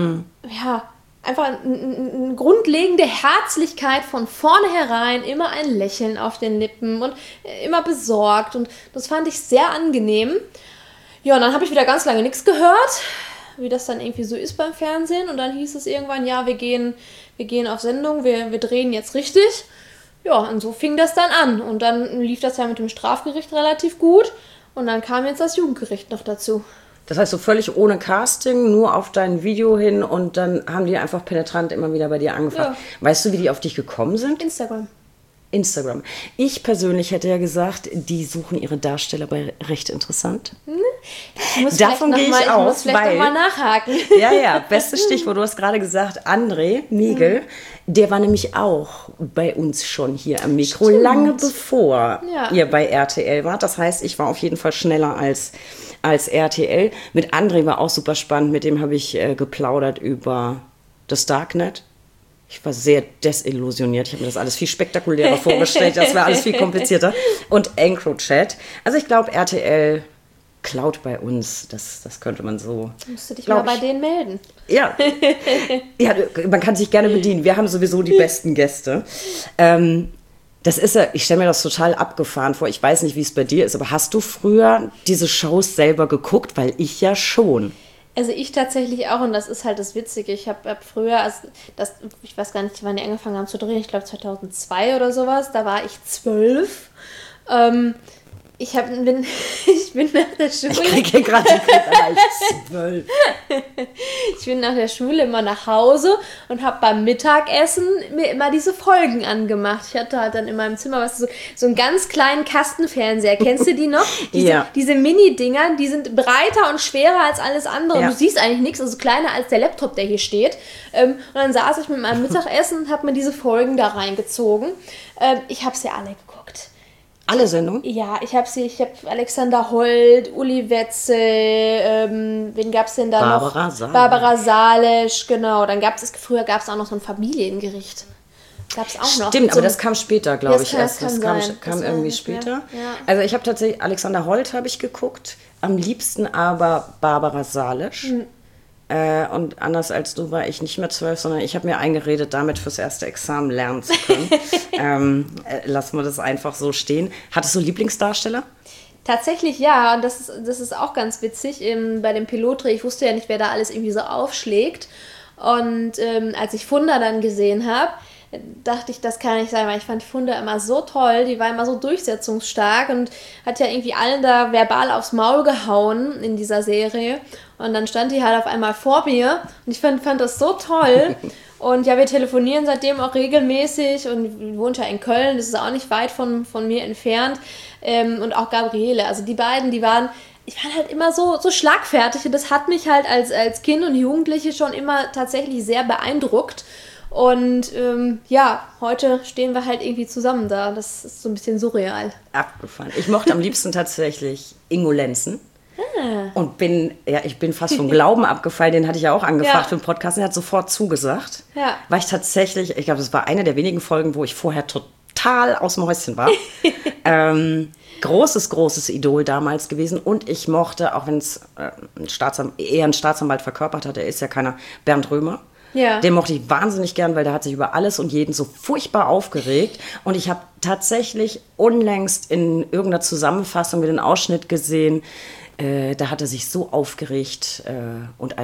einfach eine grundlegende Herzlichkeit von vornherein, immer ein Lächeln auf den Lippen und immer besorgt. Und das fand ich sehr angenehm. Ja, und dann habe ich wieder ganz lange nichts gehört, wie das dann irgendwie so ist beim Fernsehen. Und dann hieß es irgendwann, ja, wir gehen auf Sendung, wir drehen jetzt richtig. Ja, und so fing das dann an. Und dann lief das ja mit dem Strafgericht relativ gut. Und dann kam jetzt das Jugendgericht noch dazu. Das heißt, so völlig ohne Casting, nur auf dein Video hin und dann haben die einfach penetrant immer wieder bei dir angefragt. Ja. Weißt du, wie die auf dich gekommen sind? Instagram. Ich persönlich hätte ja gesagt, die suchen ihre Darsteller bei recht interessant. Davon gehe ich aus, muss vielleicht nochmal nachhaken. Ja, bestes Stichwort, du hast gerade gesagt, André Miguel, der war nämlich auch bei uns schon hier am Mikro, lange bevor ihr bei RTL wart. Das heißt, ich war auf jeden Fall schneller als RTL. Mit André war auch super spannend, mit dem habe ich geplaudert über das Darknet. Ich war sehr desillusioniert. Ich habe mir das alles viel spektakulärer vorgestellt. Das war alles viel komplizierter. Und EncroChat. Also ich glaube, RTL klaut bei uns. Das könnte man so... Musst du dich mal bei denen melden. Ja, man kann sich gerne bedienen. Wir haben sowieso die besten Gäste. Das ist ja, ich stelle mir das total abgefahren vor. Ich weiß nicht, wie es bei dir ist, aber hast du früher diese Shows selber geguckt? Weil ich ja schon. Also ich tatsächlich auch, und das ist halt das Witzige. Ich habe früher, ich weiß gar nicht, wann die angefangen haben zu drehen, ich glaube 2002 oder sowas, da war ich 12. Ich bin nach der Schule... Ich kriege hier gerade die 12. Ich bin nach der Schule immer nach Hause und habe beim Mittagessen mir immer diese Folgen angemacht. Ich hatte halt dann in meinem Zimmer so einen ganz kleinen Kastenfernseher. Kennst du die noch? Diese Mini-Dinger, die sind breiter und schwerer als alles andere. Ja. Du siehst eigentlich nichts, also kleiner als der Laptop, der hier steht. Und dann saß ich mit meinem Mittagessen und habe mir diese Folgen da reingezogen. Ich habe sie alle geguckt. Alle Sendungen? Ja, ich habe Alexander Holt, Uli Wetzel, wen gab es denn da noch? Barbara Salesch, genau. Dann früher gab es auch noch so ein Familiengericht. Gab's auch noch. Stimmt, aber das kam später, glaube ich, erst. Das kam irgendwie später. Ja. Also ich habe tatsächlich, Alexander Holt habe ich geguckt, am liebsten aber Barbara Salesch. Und anders als du war ich nicht mehr 12, sondern ich habe mir eingeredet, damit fürs erste Examen lernen zu können. Lassen wir das einfach so stehen. Hattest du Lieblingsdarsteller? Tatsächlich ja, und das ist auch ganz witzig. Bei dem Pilotdreh, ich wusste ja nicht, wer da alles irgendwie so aufschlägt. Und als ich Funda dann gesehen habe, dachte ich, das kann nicht sein, weil ich fand Funda immer so toll, die war immer so durchsetzungsstark und hat ja irgendwie allen da verbal aufs Maul gehauen in dieser Serie. Und dann stand die halt auf einmal vor mir und ich fand das so toll. Und ja, wir telefonieren seitdem auch regelmäßig und wohnt ja in Köln, das ist auch nicht weit von mir entfernt. Und auch Gabriele, also die beiden, die waren halt immer so schlagfertig und das hat mich halt als Kind und Jugendliche schon immer tatsächlich sehr beeindruckt. Und heute stehen wir halt irgendwie zusammen da. Das ist so ein bisschen surreal. Abgefahren. Ich mochte am liebsten tatsächlich Ingo Lenzen. Und ich bin fast vom Glauben abgefallen, den hatte ich ja auch angefragt für den Podcast, der hat sofort zugesagt. Ja. Weil ich tatsächlich, ich glaube, das war eine der wenigen Folgen, wo ich vorher total aus dem Häuschen war. Großes Idol damals gewesen und ich mochte, auch wenn es eher ein Staatsanwalt verkörpert hat, er ist ja keiner, Bernd Römer. Ja. Den mochte ich wahnsinnig gern, weil der hat sich über alles und jeden so furchtbar aufgeregt. Und ich habe tatsächlich unlängst in irgendeiner Zusammenfassung wieder einen Ausschnitt gesehen, da hat er sich so aufgeregt und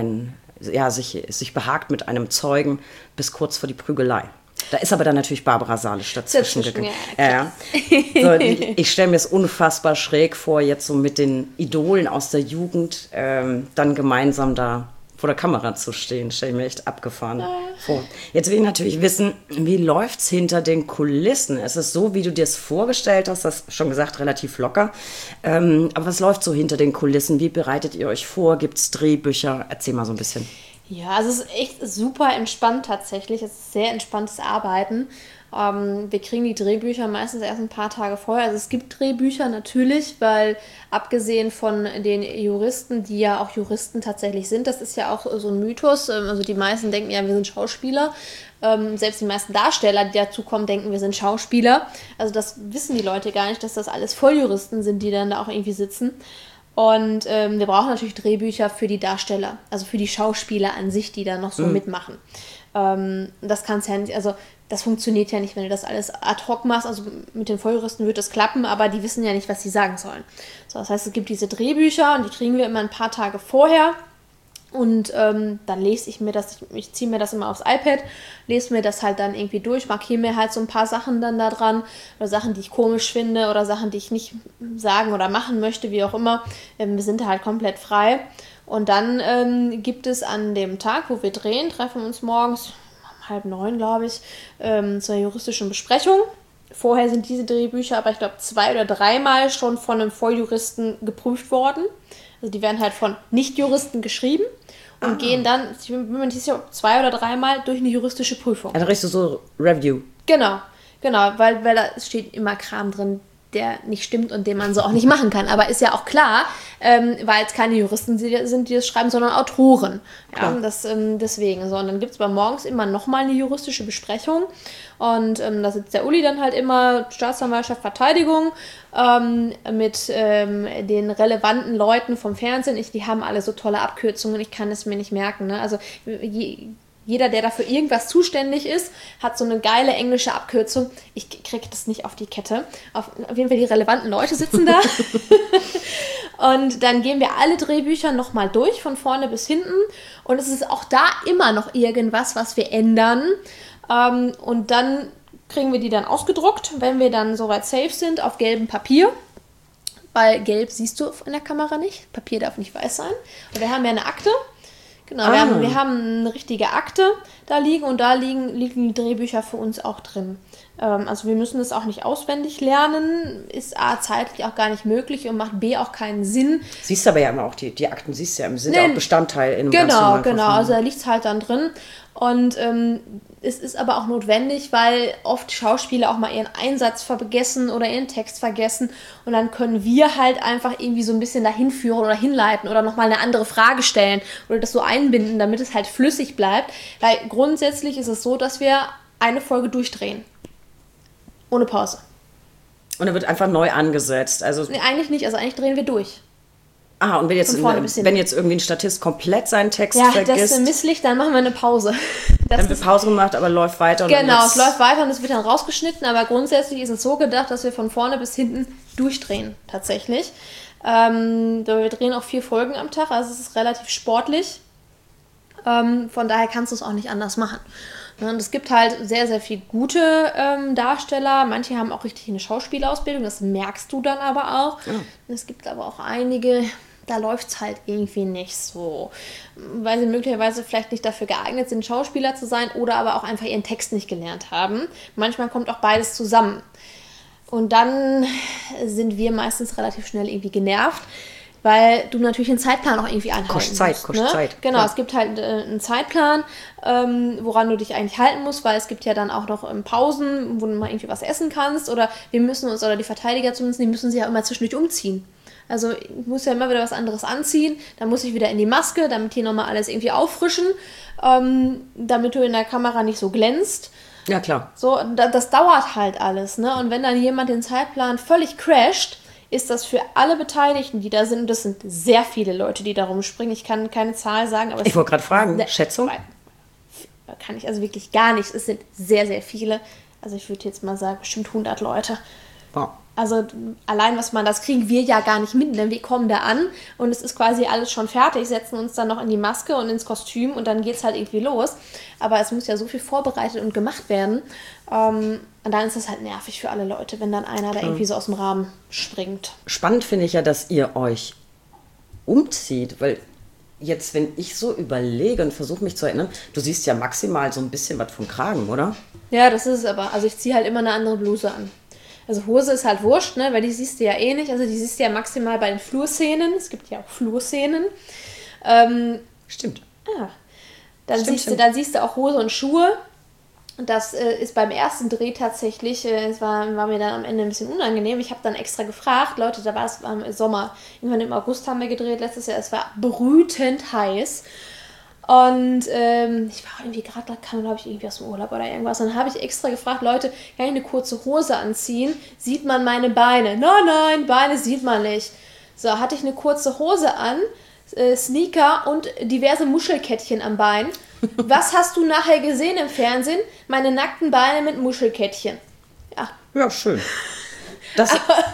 sich behagt mit einem Zeugen bis kurz vor die Prügelei. Da ist aber dann natürlich Barbara Salisch dazwischen gegangen. Ja. So, ich stelle mir es unfassbar schräg vor, jetzt so mit den Idolen aus der Jugend dann gemeinsam da vor der Kamera zu stehen. Stelle ich mir echt abgefahren vor. Jetzt will ich natürlich wissen, wie läuft es hinter den Kulissen? Es ist so, wie du dir es vorgestellt hast, das schon gesagt, relativ locker. Aber was läuft so hinter den Kulissen? Wie bereitet ihr euch vor? Gibt es Drehbücher? Erzähl mal so ein bisschen. Ja, also es ist echt super entspannt tatsächlich. Es ist sehr entspanntes Arbeiten. Wir kriegen die Drehbücher meistens erst ein paar Tage vorher. Also es gibt Drehbücher natürlich, weil abgesehen von den Juristen, die ja auch Juristen tatsächlich sind, das ist ja auch so ein Mythos. Also die meisten denken ja, wir sind Schauspieler. Selbst die meisten Darsteller, die dazukommen, denken, wir sind Schauspieler. Also das wissen die Leute gar nicht, dass das alles Volljuristen sind, die dann da auch irgendwie sitzen. Und wir brauchen natürlich Drehbücher für die Darsteller, also für die Schauspieler an sich, die da noch so mitmachen. Das kann's ja nicht, also das funktioniert ja nicht, wenn du das alles ad hoc machst. Also mit den Volljuristen wird das klappen, aber die wissen ja nicht, was sie sagen sollen. So, das heißt, es gibt diese Drehbücher und die kriegen wir immer ein paar Tage vorher. Und dann lese ich mir das, ich ziehe mir das immer aufs iPad, lese mir das halt dann irgendwie durch, markiere mir halt so ein paar Sachen dann da dran oder Sachen, die ich komisch finde oder Sachen, die ich nicht sagen oder machen möchte, wie auch immer. Wir sind da halt komplett frei. Und dann gibt es an dem Tag, wo wir drehen, treffen wir uns morgens um 8:30, glaube ich, zur juristischen Besprechung. Vorher sind diese Drehbücher aber, ich glaube, 2 oder 3 Mal schon von einem Volljuristen geprüft worden. Also die werden halt von Nicht-Juristen geschrieben und gehen dann, ich bin mir nicht sicher, 2 oder 3 Mal durch eine juristische Prüfung. Also richtig so Review. Genau, weil da steht immer Kram drin, der nicht stimmt und den man so auch nicht machen kann. Aber ist ja auch klar, weil es keine Juristen sind, die das schreiben, sondern Autoren. Ja, deswegen. So, und dann gibt es aber morgens immer nochmal eine juristische Besprechung. Und da sitzt der Uli dann halt immer, Staatsanwaltschaft, Verteidigung, mit den relevanten Leuten vom Fernsehen. Die haben alle so tolle Abkürzungen, ich kann es mir nicht merken. Ne? Also jeder, der dafür irgendwas zuständig ist, hat so eine geile englische Abkürzung. Ich kriege das nicht auf die Kette. Auf jeden Fall die relevanten Leute sitzen da. Und dann gehen wir alle Drehbücher nochmal durch, von vorne bis hinten. Und es ist auch da immer noch irgendwas, was wir ändern. Und dann kriegen wir die dann ausgedruckt, wenn wir dann soweit safe sind, auf gelbem Papier. Weil gelb siehst du in der Kamera nicht. Papier darf nicht weiß sein. Und wir haben ja eine Akte. Genau, wir haben eine richtige Akte da liegen und da liegen die Drehbücher für uns auch drin. Also wir müssen das auch nicht auswendig lernen, ist A, zeitlich auch gar nicht möglich und macht B, auch keinen Sinn. Siehst aber ja immer auch, die Akten siehst du ja, sind ja auch Bestandteil in einem ganz normalen Genau, also da liegt es halt dann drin. Und es ist aber auch notwendig, weil oft Schauspieler auch mal ihren Einsatz vergessen oder ihren Text vergessen und dann können wir halt einfach irgendwie so ein bisschen dahin führen oder hinleiten oder nochmal eine andere Frage stellen oder das so einbinden, damit es halt flüssig bleibt, weil grundsätzlich ist es so, dass wir eine Folge durchdrehen. Ohne Pause. Und dann wird einfach neu angesetzt. Also nee, eigentlich nicht, also eigentlich drehen wir durch. Und wenn jetzt irgendwie ein Statist komplett seinen Text vergisst. Ja, das ist misslich, dann machen wir eine Pause. Dann wird Pause gemacht, aber läuft weiter. Genau, es läuft weiter und es wird dann rausgeschnitten, aber grundsätzlich ist es so gedacht, dass wir von vorne bis hinten durchdrehen, tatsächlich. Wir drehen auch 4 Folgen am Tag, also es ist relativ sportlich. Von daher kannst du es auch nicht anders machen. Und es gibt halt sehr, sehr viele gute Darsteller. Manche haben auch richtig eine Schauspielausbildung, das merkst du dann aber auch. Ja. Es gibt aber auch einige, da läuft es halt irgendwie nicht so. Weil sie möglicherweise vielleicht nicht dafür geeignet sind, Schauspieler zu sein oder aber auch einfach ihren Text nicht gelernt haben. Manchmal kommt auch beides zusammen. Und dann sind wir meistens relativ schnell irgendwie genervt, weil du natürlich einen Zeitplan auch irgendwie einhalten musst. Kostet Zeit. Genau, ja. Es gibt halt einen Zeitplan, woran du dich eigentlich halten musst, weil es gibt ja dann auch noch Pausen, wo du mal irgendwie was essen kannst oder wir müssen uns, oder die Verteidiger zumindest, die müssen sich ja immer zwischendurch umziehen. Also ich muss ja immer wieder was anderes anziehen, dann muss ich wieder in die Maske, damit hier nochmal alles irgendwie auffrischen, damit du in der Kamera nicht so glänzt. Ja, klar. So, das dauert halt alles, ne? Und wenn dann jemand den Zeitplan völlig crasht, ist das für alle Beteiligten, die da sind, und das sind sehr viele Leute, die da rumspringen. Ich kann keine Zahl sagen, aber ich wollte gerade fragen, Schätzung? Kann ich also wirklich gar nicht. Es sind sehr, sehr viele. Also ich würde jetzt mal sagen, bestimmt 100 Leute. Wow. Also allein das kriegen wir ja gar nicht mit, denn wir kommen da an und es ist quasi alles schon fertig, setzen uns dann noch in die Maske und ins Kostüm und dann geht's halt irgendwie los. Aber es muss ja so viel vorbereitet und gemacht werden. Und dann ist das halt nervig für alle Leute, wenn dann einer da irgendwie so aus dem Rahmen springt. Spannend finde ich ja, dass ihr euch umzieht, weil jetzt, wenn ich so überlege und versuche mich zu erinnern, du siehst ja maximal so ein bisschen was vom Kragen, oder? Ja, das ist es aber. Also ich ziehe halt immer eine andere Bluse an. Also Hose ist halt wurscht, ne, weil die siehst du ja eh nicht. Also die siehst du ja maximal bei den Flurszenen. Es gibt ja auch Flurszenen. Stimmt. Ja. Dann siehst du auch Hose und Schuhe. Und das ist beim ersten Dreh tatsächlich, es war mir dann am Ende ein bisschen unangenehm. Ich habe dann extra gefragt, Leute, da war es im Sommer. Irgendwann im August haben wir gedreht, letztes Jahr. Es war brütend heiß. Und ich war irgendwie gerade da, glaube ich, irgendwie aus dem Urlaub oder irgendwas. Und dann habe ich extra gefragt, Leute, kann ich eine kurze Hose anziehen? Sieht man meine Beine? Nein, Beine sieht man nicht. So, hatte ich eine kurze Hose an, Sneaker und diverse Muschelkettchen am Bein. Was hast du nachher gesehen im Fernsehen? Meine nackten Beine mit Muschelkettchen. Ja, schön. Das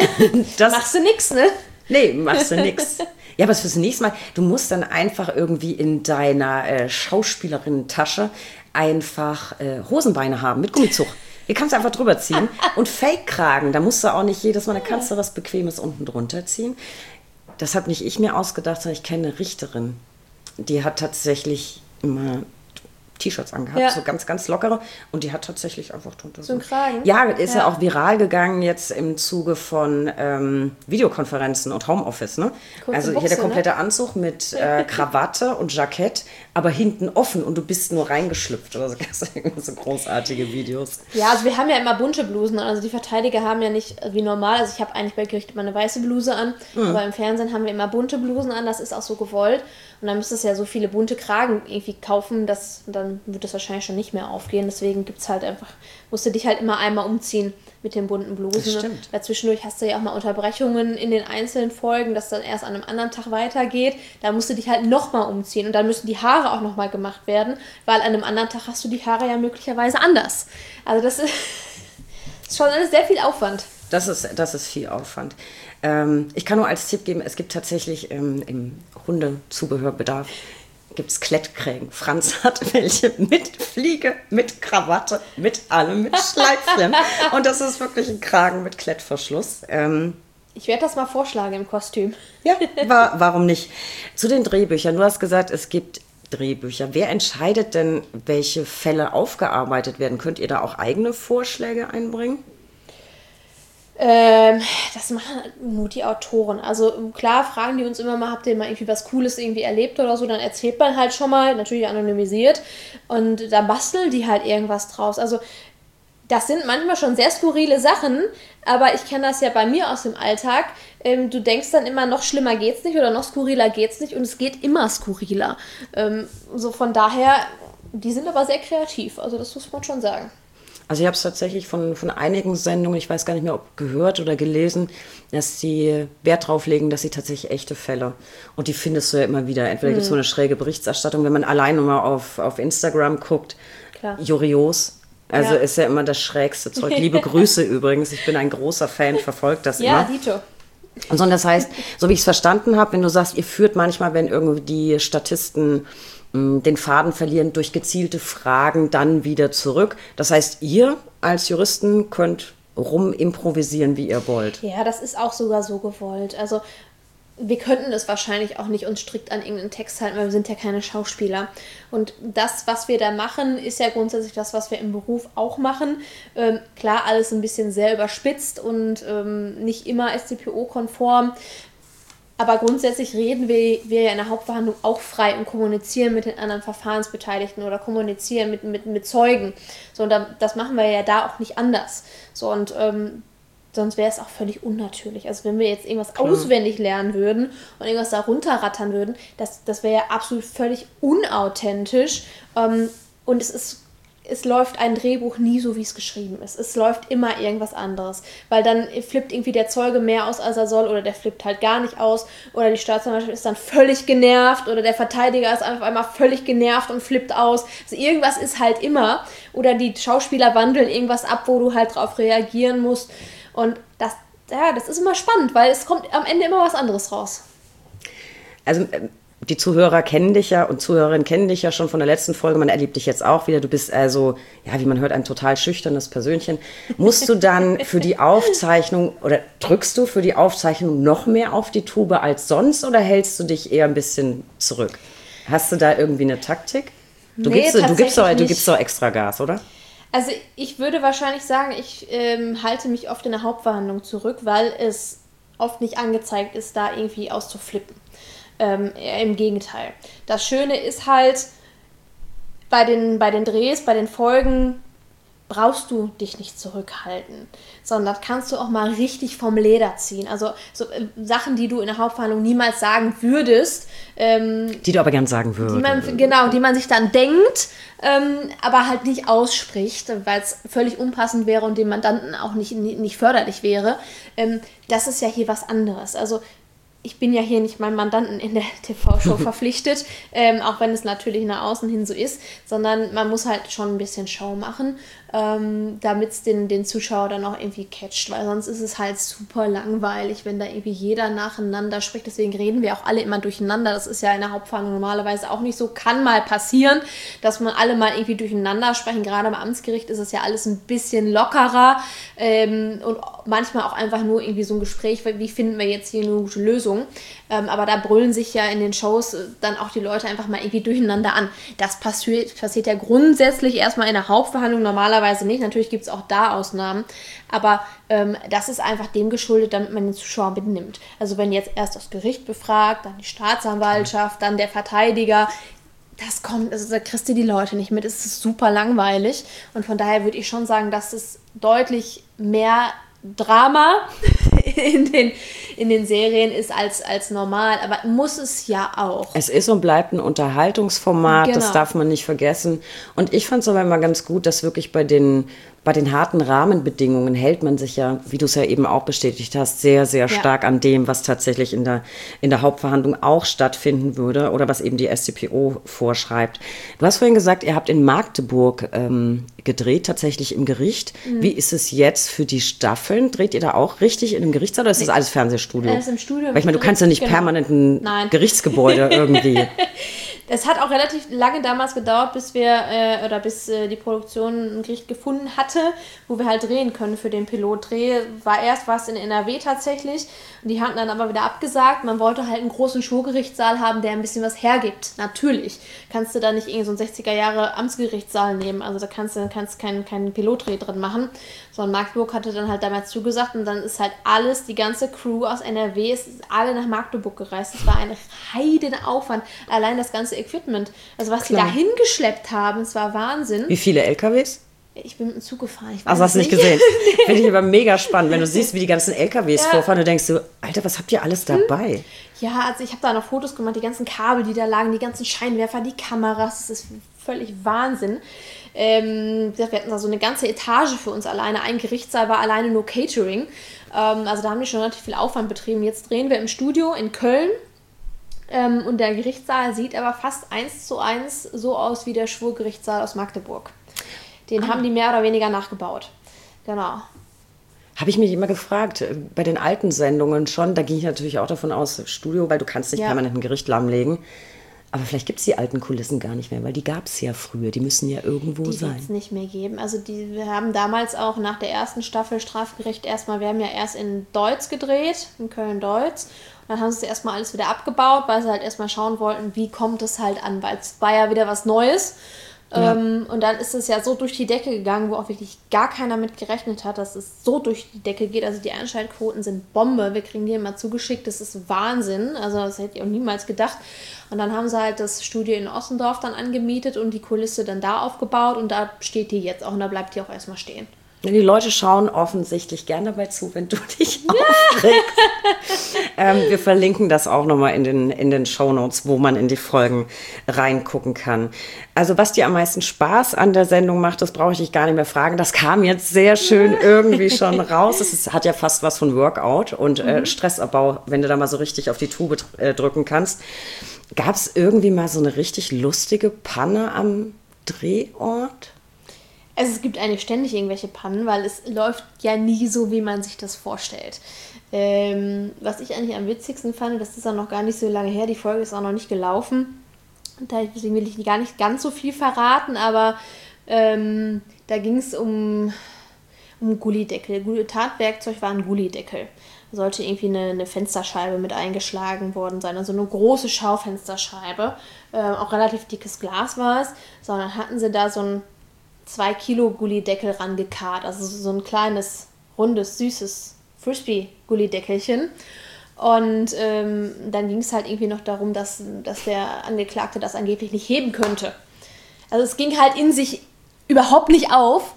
machst du nix, ne? Nee, machst du nix. Ja, aber fürs nächste Mal, du musst dann einfach irgendwie in deiner Schauspielerinnen-Tasche einfach Hosenbeine haben mit Gummizug. Die kannst du einfach drüber ziehen. Und Fake-Kragen, da musst du auch nicht jedes Mal, da kannst du was Bequemes unten drunter ziehen. Das habe nicht ich mir ausgedacht, sondern ich kenne eine Richterin. Die hat tatsächlich immer T-Shirts angehabt, so ganz, ganz lockere. Und die hat tatsächlich einfach drunter so einen Kragen. Ja, ist ja auch viral gegangen jetzt im Zuge von Videokonferenzen und Homeoffice. Ne? Also hier der komplette Anzug mit Krawatte und Jackett, aber hinten offen und du bist nur reingeschlüpft. Oder so großartige Videos. Ja, also wir haben ja immer bunte Blusen. Also die Verteidiger haben ja nicht wie normal, also ich habe eigentlich bei Gericht immer eine weiße Bluse an, aber im Fernsehen haben wir immer bunte Blusen an, das ist auch so gewollt. Und dann müsstest du ja so viele bunte Kragen irgendwie kaufen, dann wird das wahrscheinlich schon nicht mehr aufgehen. Deswegen musst du dich halt immer einmal umziehen mit den bunten Blusen. Das stimmt. Weil zwischendurch hast du ja auch mal Unterbrechungen in den einzelnen Folgen, dass dann erst an einem anderen Tag weitergeht. Da musst du dich halt nochmal umziehen. Und dann müssen die Haare auch nochmal gemacht werden, weil an einem anderen Tag hast du die Haare ja möglicherweise anders. Also das ist schon alles sehr viel Aufwand. Das ist viel Aufwand. Ich kann nur als Tipp geben, es gibt tatsächlich im Hundezubehörbedarf gibt's Klettkrägen. Franz hat welche mit Fliege, mit Krawatte, mit allem, mit Schleifchen. Und das ist wirklich ein Kragen mit Klettverschluss. Ich werde das mal vorschlagen im Kostüm. Ja, warum nicht? Zu den Drehbüchern. Du hast gesagt, es gibt Drehbücher. Wer entscheidet denn, welche Fälle aufgearbeitet werden? Könnt ihr da auch eigene Vorschläge einbringen? Das machen nur die Autoren. Also klar fragen die uns immer mal, habt ihr mal irgendwie was Cooles irgendwie erlebt oder so, dann erzählt man halt schon mal, natürlich anonymisiert, und da basteln die halt irgendwas draus. Also das sind manchmal schon sehr skurrile Sachen, aber ich kenne das ja bei mir aus dem Alltag. Du denkst dann immer, noch schlimmer geht's nicht oder noch skurriler geht's nicht, und es geht immer skurriler. So von daher, die sind aber sehr kreativ, also das muss man schon sagen. Also ich habe es tatsächlich von einigen Sendungen, ich weiß gar nicht mehr, ob gehört oder gelesen, dass sie Wert drauf legen, dass sie tatsächlich echte Fälle. Und die findest du ja immer wieder. Entweder gibt es so eine schräge Berichterstattung, wenn man alleine mal auf Instagram guckt. Klar. Jurios. Also Ja. ist ja immer das schrägste Zeug. Liebe Grüße übrigens. Ich bin ein großer Fan, verfolge das Ja, immer. Dito. Und so, das heißt, so wie ich es verstanden habe, wenn du sagst, ihr führt manchmal, wenn irgendwie die Statisten den Faden verlieren, durch gezielte Fragen dann wieder zurück. Das heißt, ihr als Juristen könnt rumimprovisieren, wie ihr wollt. Ja, das ist auch sogar so gewollt. Also wir könnten es wahrscheinlich auch nicht uns strikt an irgendeinen Text halten, weil wir sind ja keine Schauspieler. Und das, was wir da machen, ist ja grundsätzlich das, was wir im Beruf auch machen. Klar, alles ein bisschen sehr überspitzt und nicht immer StPO-konform. Aber grundsätzlich reden wir ja in der Hauptverhandlung auch frei und kommunizieren mit den anderen Verfahrensbeteiligten oder kommunizieren mit Zeugen. So, und das machen wir ja da auch nicht anders. So, und sonst wäre es auch völlig unnatürlich. Also wenn wir jetzt irgendwas auswendig lernen würden und irgendwas da runterrattern würden, das wäre ja absolut völlig unauthentisch. Und es läuft ein Drehbuch nie so, wie es geschrieben ist. Es läuft immer irgendwas anderes. Weil dann flippt irgendwie der Zeuge mehr aus, als er soll, oder der flippt halt gar nicht aus, oder die Staatsanwaltschaft ist dann völlig genervt, oder der Verteidiger ist einfach einmal völlig genervt und flippt aus. Also irgendwas ist halt immer. Oder die Schauspieler wandeln irgendwas ab, wo du halt drauf reagieren musst. Und das ist immer spannend, weil es kommt am Ende immer was anderes raus. Also die Zuhörer kennen dich ja und Zuhörerinnen kennen dich ja schon von der letzten Folge. Man erlebt dich jetzt auch wieder. Du bist also, ja, wie man hört, ein total schüchternes Persönchen. Musst du dann für die Aufzeichnung oder drückst du für die Aufzeichnung noch mehr auf die Tube als sonst oder hältst du dich eher ein bisschen zurück? Hast du da irgendwie eine Taktik? Du gibst doch extra Gas, oder? Also ich würde wahrscheinlich sagen, ich halte mich oft in der Hauptverhandlung zurück, weil es oft nicht angezeigt ist, da irgendwie auszuflippen. Eher im Gegenteil. Das Schöne ist halt, bei den Drehs, bei den Folgen brauchst du dich nicht zurückhalten, sondern kannst du auch mal richtig vom Leder ziehen. Also so Sachen, die du in der Hauptverhandlung niemals sagen würdest. Die du aber gern sagen würdest. Die man sich dann denkt, aber halt nicht ausspricht, weil es völlig unpassend wäre und dem Mandanten auch nicht förderlich wäre. Das ist ja hier was anderes. Also ich bin ja hier nicht meinem Mandanten in der TV-Show verpflichtet, auch wenn es natürlich nach außen hin so ist, sondern man muss halt schon ein bisschen Show machen, damit es den Zuschauer dann auch irgendwie catcht, weil sonst ist es halt super langweilig, wenn da irgendwie jeder nacheinander spricht. Deswegen reden wir auch alle immer durcheinander. Das ist ja in der Hauptverhandlung normalerweise auch nicht so. Kann mal passieren, dass man alle mal irgendwie durcheinander sprechen. Gerade beim Amtsgericht ist es ja alles ein bisschen lockerer und manchmal auch einfach nur irgendwie so ein Gespräch, wie finden wir jetzt hier eine gute Lösung. Aber da brüllen sich ja in den Shows dann auch die Leute einfach mal irgendwie durcheinander an. Das passiert ja grundsätzlich erstmal in der Hauptverhandlung normalerweise nicht. Natürlich gibt es auch da Ausnahmen. Aber das ist einfach dem geschuldet, damit man den Zuschauer mitnimmt. Also wenn jetzt erst das Gericht befragt, dann die Staatsanwaltschaft, dann der Verteidiger, das kommt, also da kriegst du die Leute nicht mit. Es ist super langweilig. Und von daher würde ich schon sagen, dass es deutlich mehr Drama in den Serien ist als normal, aber muss es ja auch. Es ist und bleibt ein Unterhaltungsformat, Genau. Das darf man nicht vergessen. Und ich fand es aber immer ganz gut, dass wirklich bei den harten Rahmenbedingungen hält man sich ja, wie du es ja eben auch bestätigt hast, sehr, sehr stark an dem, was tatsächlich in der Hauptverhandlung auch stattfinden würde oder was eben die StPO vorschreibt. Du hast vorhin gesagt, ihr habt in Magdeburg gedreht, tatsächlich im Gericht. Wie ist es jetzt für die Staffeln? Dreht ihr da auch richtig in einem Gerichtssaal oder ist das alles Fernsehstudio? Alles im Studio. Weil ich meine, du kannst ja nicht permanent ein Gerichtsgebäude irgendwie. Es hat auch relativ lange damals gedauert, bis die Produktion ein Gericht gefunden hatte, wo wir halt drehen können für den Pilotdreh. War erst was in NRW tatsächlich und die hatten dann aber wieder abgesagt. Man wollte halt einen großen Schwurgerichtssaal haben, der ein bisschen was hergibt. Natürlich kannst du da nicht irgendwie so einen 60er Jahre Amtsgerichtssaal nehmen, also da kannst keinen Pilotdreh drin machen, sondern Magdeburg hatte dann halt damals zugesagt und dann ist halt die ganze Crew aus NRW ist alle nach Magdeburg gereist. Das war ein Heidenaufwand, allein das ganze Equipment, also was die da hingeschleppt haben, es war Wahnsinn. Wie viele LKWs? Ich bin mit dem Zug gefahren. Also hast du nicht gesehen. Finde ich aber mega spannend, wenn du siehst, wie die ganzen LKWs vorfahren, du denkst so, Alter, was habt ihr alles dabei? Ja, also ich habe da noch Fotos gemacht, die ganzen Kabel, die da lagen, die ganzen Scheinwerfer, die Kameras, das ist völlig Wahnsinn. Wir hatten da so eine ganze Etage für uns alleine. Ein Gerichtssaal war alleine nur Catering. Also da haben die schon relativ viel Aufwand betrieben. Jetzt drehen wir im Studio in Köln. Und der Gerichtssaal sieht aber fast 1:1 so aus wie der Schwurgerichtssaal aus Magdeburg. Den haben die mehr oder weniger nachgebaut. Genau. Habe ich mich immer gefragt, bei den alten Sendungen schon, da ging ich natürlich auch davon aus, Studio, weil du kannst nicht permanent ein Gericht lahmlegen. Aber vielleicht gibt es die alten Kulissen gar nicht mehr, weil die gab es ja früher. Die müssen ja irgendwo sein. Die wird es nicht mehr geben. Also wir haben damals auch nach der ersten Staffel Strafgericht wir haben ja erst in Deutz gedreht, in Köln-Deutz. Und dann haben sie erstmal alles wieder abgebaut, weil sie halt erstmal schauen wollten, wie kommt es halt an, weil es war ja wieder was Neues. Ja. Und dann ist es ja so durch die Decke gegangen, wo auch wirklich gar keiner mit gerechnet hat, dass es so durch die Decke geht. Also die Einschaltquoten sind Bombe. Wir kriegen die immer zugeschickt. Das ist Wahnsinn. Also das hätte ich auch niemals gedacht. Und dann haben sie halt das Studio in Ossendorf dann angemietet und die Kulisse dann da aufgebaut. Und da steht die jetzt auch und da bleibt die auch erstmal stehen. Die Leute schauen offensichtlich gerne dabei zu, wenn du dich aufregst. Wir verlinken das auch nochmal in den Shownotes, wo man in die Folgen reingucken kann. Also was dir am meisten Spaß an der Sendung macht, das brauche ich dich gar nicht mehr fragen. Das kam jetzt sehr schön irgendwie schon raus. Hat ja fast was von Workout und Stressabbau, wenn du da mal so richtig auf die Tube drücken kannst. Gab es irgendwie mal so eine richtig lustige Panne am Drehort? Also es gibt eigentlich ständig irgendwelche Pannen, weil es läuft ja nie so, wie man sich das vorstellt. Was ich eigentlich am witzigsten fand, das ist auch noch gar nicht so lange her, die Folge ist auch noch nicht gelaufen, deswegen will ich gar nicht ganz so viel verraten, aber da ging es um Gullydeckel. Tatwerkzeug war ein Gullydeckel. Da sollte irgendwie eine Fensterscheibe mit eingeschlagen worden sein, also eine große Schaufensterscheibe, auch relativ dickes Glas war es, sondern hatten sie da so ein 2 Kilo Gullydeckel rangekarrt, also so ein kleines, rundes, süßes Frisbee-Gullydeckelchen. Und dann ging es halt irgendwie noch darum, dass der Angeklagte das angeblich nicht heben könnte. Also es ging halt in sich überhaupt nicht auf.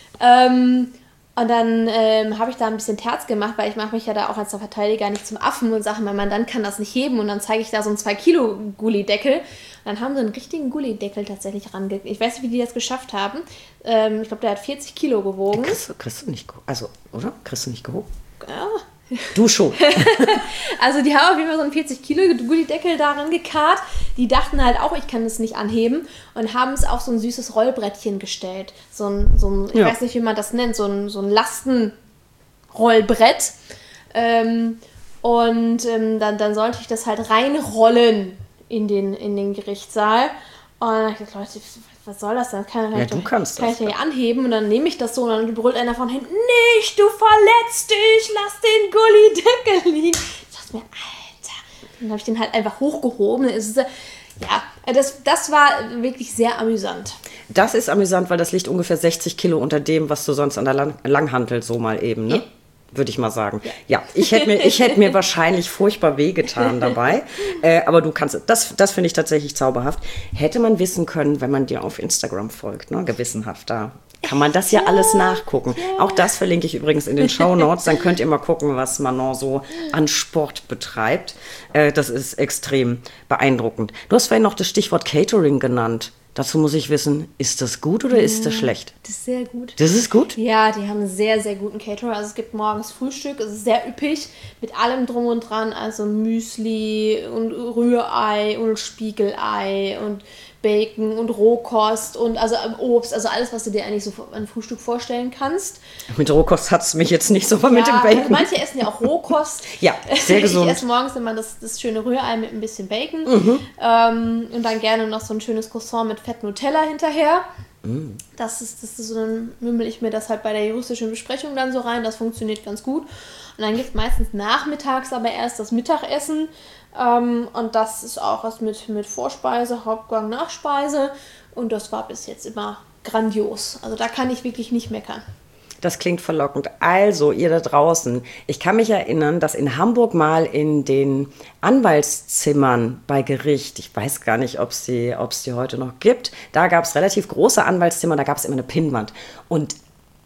Und dann habe ich da ein bisschen Terz gemacht, weil ich mache mich ja da auch als der Verteidiger nicht zum Affen und sage, mein Mandant kann das nicht heben. Und dann zeige ich da so einen 2 Kilo Gullydeckel. Und dann haben sie einen richtigen Gullydeckel tatsächlich rangekriegt. Ich weiß nicht, wie die das geschafft haben. Ich glaube, der hat 40 Kilo gewogen. Kriegst du nicht, also, oder? Kriegst du nicht gehoben? Ja. Du schon. Also die haben auf jeden Fall so einen 40 Kilo Gullydeckel daran gekarrt. Die dachten halt auch, ich kann das nicht anheben und haben es auf so ein süßes Rollbrettchen gestellt. So ein ich weiß nicht, wie man das nennt, so ein Lastenrollbrett. Dann sollte ich das halt reinrollen in den Gerichtssaal. Und dann habe ich gesagt, Leute, was soll das denn? Kann ich ja hier anheben und dann nehme ich das so und dann brüllt einer von hinten, nicht, du verletzt dich, lass den Gullydeckel liegen. Ich dachte mir, Alter. Dann habe ich den halt einfach hochgehoben. Das war wirklich sehr amüsant. Das ist amüsant, weil das liegt ungefähr 60 Kilo unter dem, was du sonst an der Langhantel so mal eben, ne? Ja. Würde ich mal sagen. Ja, ich hätte mir wahrscheinlich furchtbar wehgetan dabei. Aber du kannst, das finde ich tatsächlich zauberhaft. Hätte man wissen können, wenn man dir auf Instagram folgt, ne? Gewissenhaft, da kann man das ja alles nachgucken. Ja. Auch das verlinke ich übrigens in den Shownotes. Dann könnt ihr mal gucken, was Manon so an Sport betreibt. Das ist extrem beeindruckend. Du hast vorhin noch das Stichwort Catering genannt. Dazu muss ich wissen, ist das gut oder ist das schlecht? Das ist sehr gut. Das ist gut? Ja, die haben einen sehr, sehr guten Caterer. Also es gibt morgens Frühstück, es ist sehr üppig, mit allem drum und dran. Also Müsli und Rührei und Spiegelei und Bacon und Rohkost und also Obst, also alles, was du dir eigentlich so an Frühstück vorstellen kannst. Mit Rohkost hat es mich jetzt nicht so mit dem Bacon. Manche essen ja auch Rohkost. Ja, sehr gesund. Ich esse morgens immer das schöne Rührei mit ein bisschen Bacon und dann gerne noch so ein schönes Croissant mit Fett Nutella hinterher. Das ist so, dann mümmel ich mir das halt bei der juristischen Besprechung dann so rein, das funktioniert ganz gut. Und dann gibt es meistens nachmittags aber erst das Mittagessen. Und das ist auch was mit Vorspeise, Hauptgang, Nachspeise. Und das war bis jetzt immer grandios. Also da kann ich wirklich nicht meckern. Das klingt verlockend. Also, ihr da draußen, ich kann mich erinnern, dass in Hamburg mal in den Anwaltszimmern bei Gericht, ich weiß gar nicht, ob es die heute noch gibt, da gab es relativ große Anwaltszimmer, da gab es immer eine Pinnwand. Und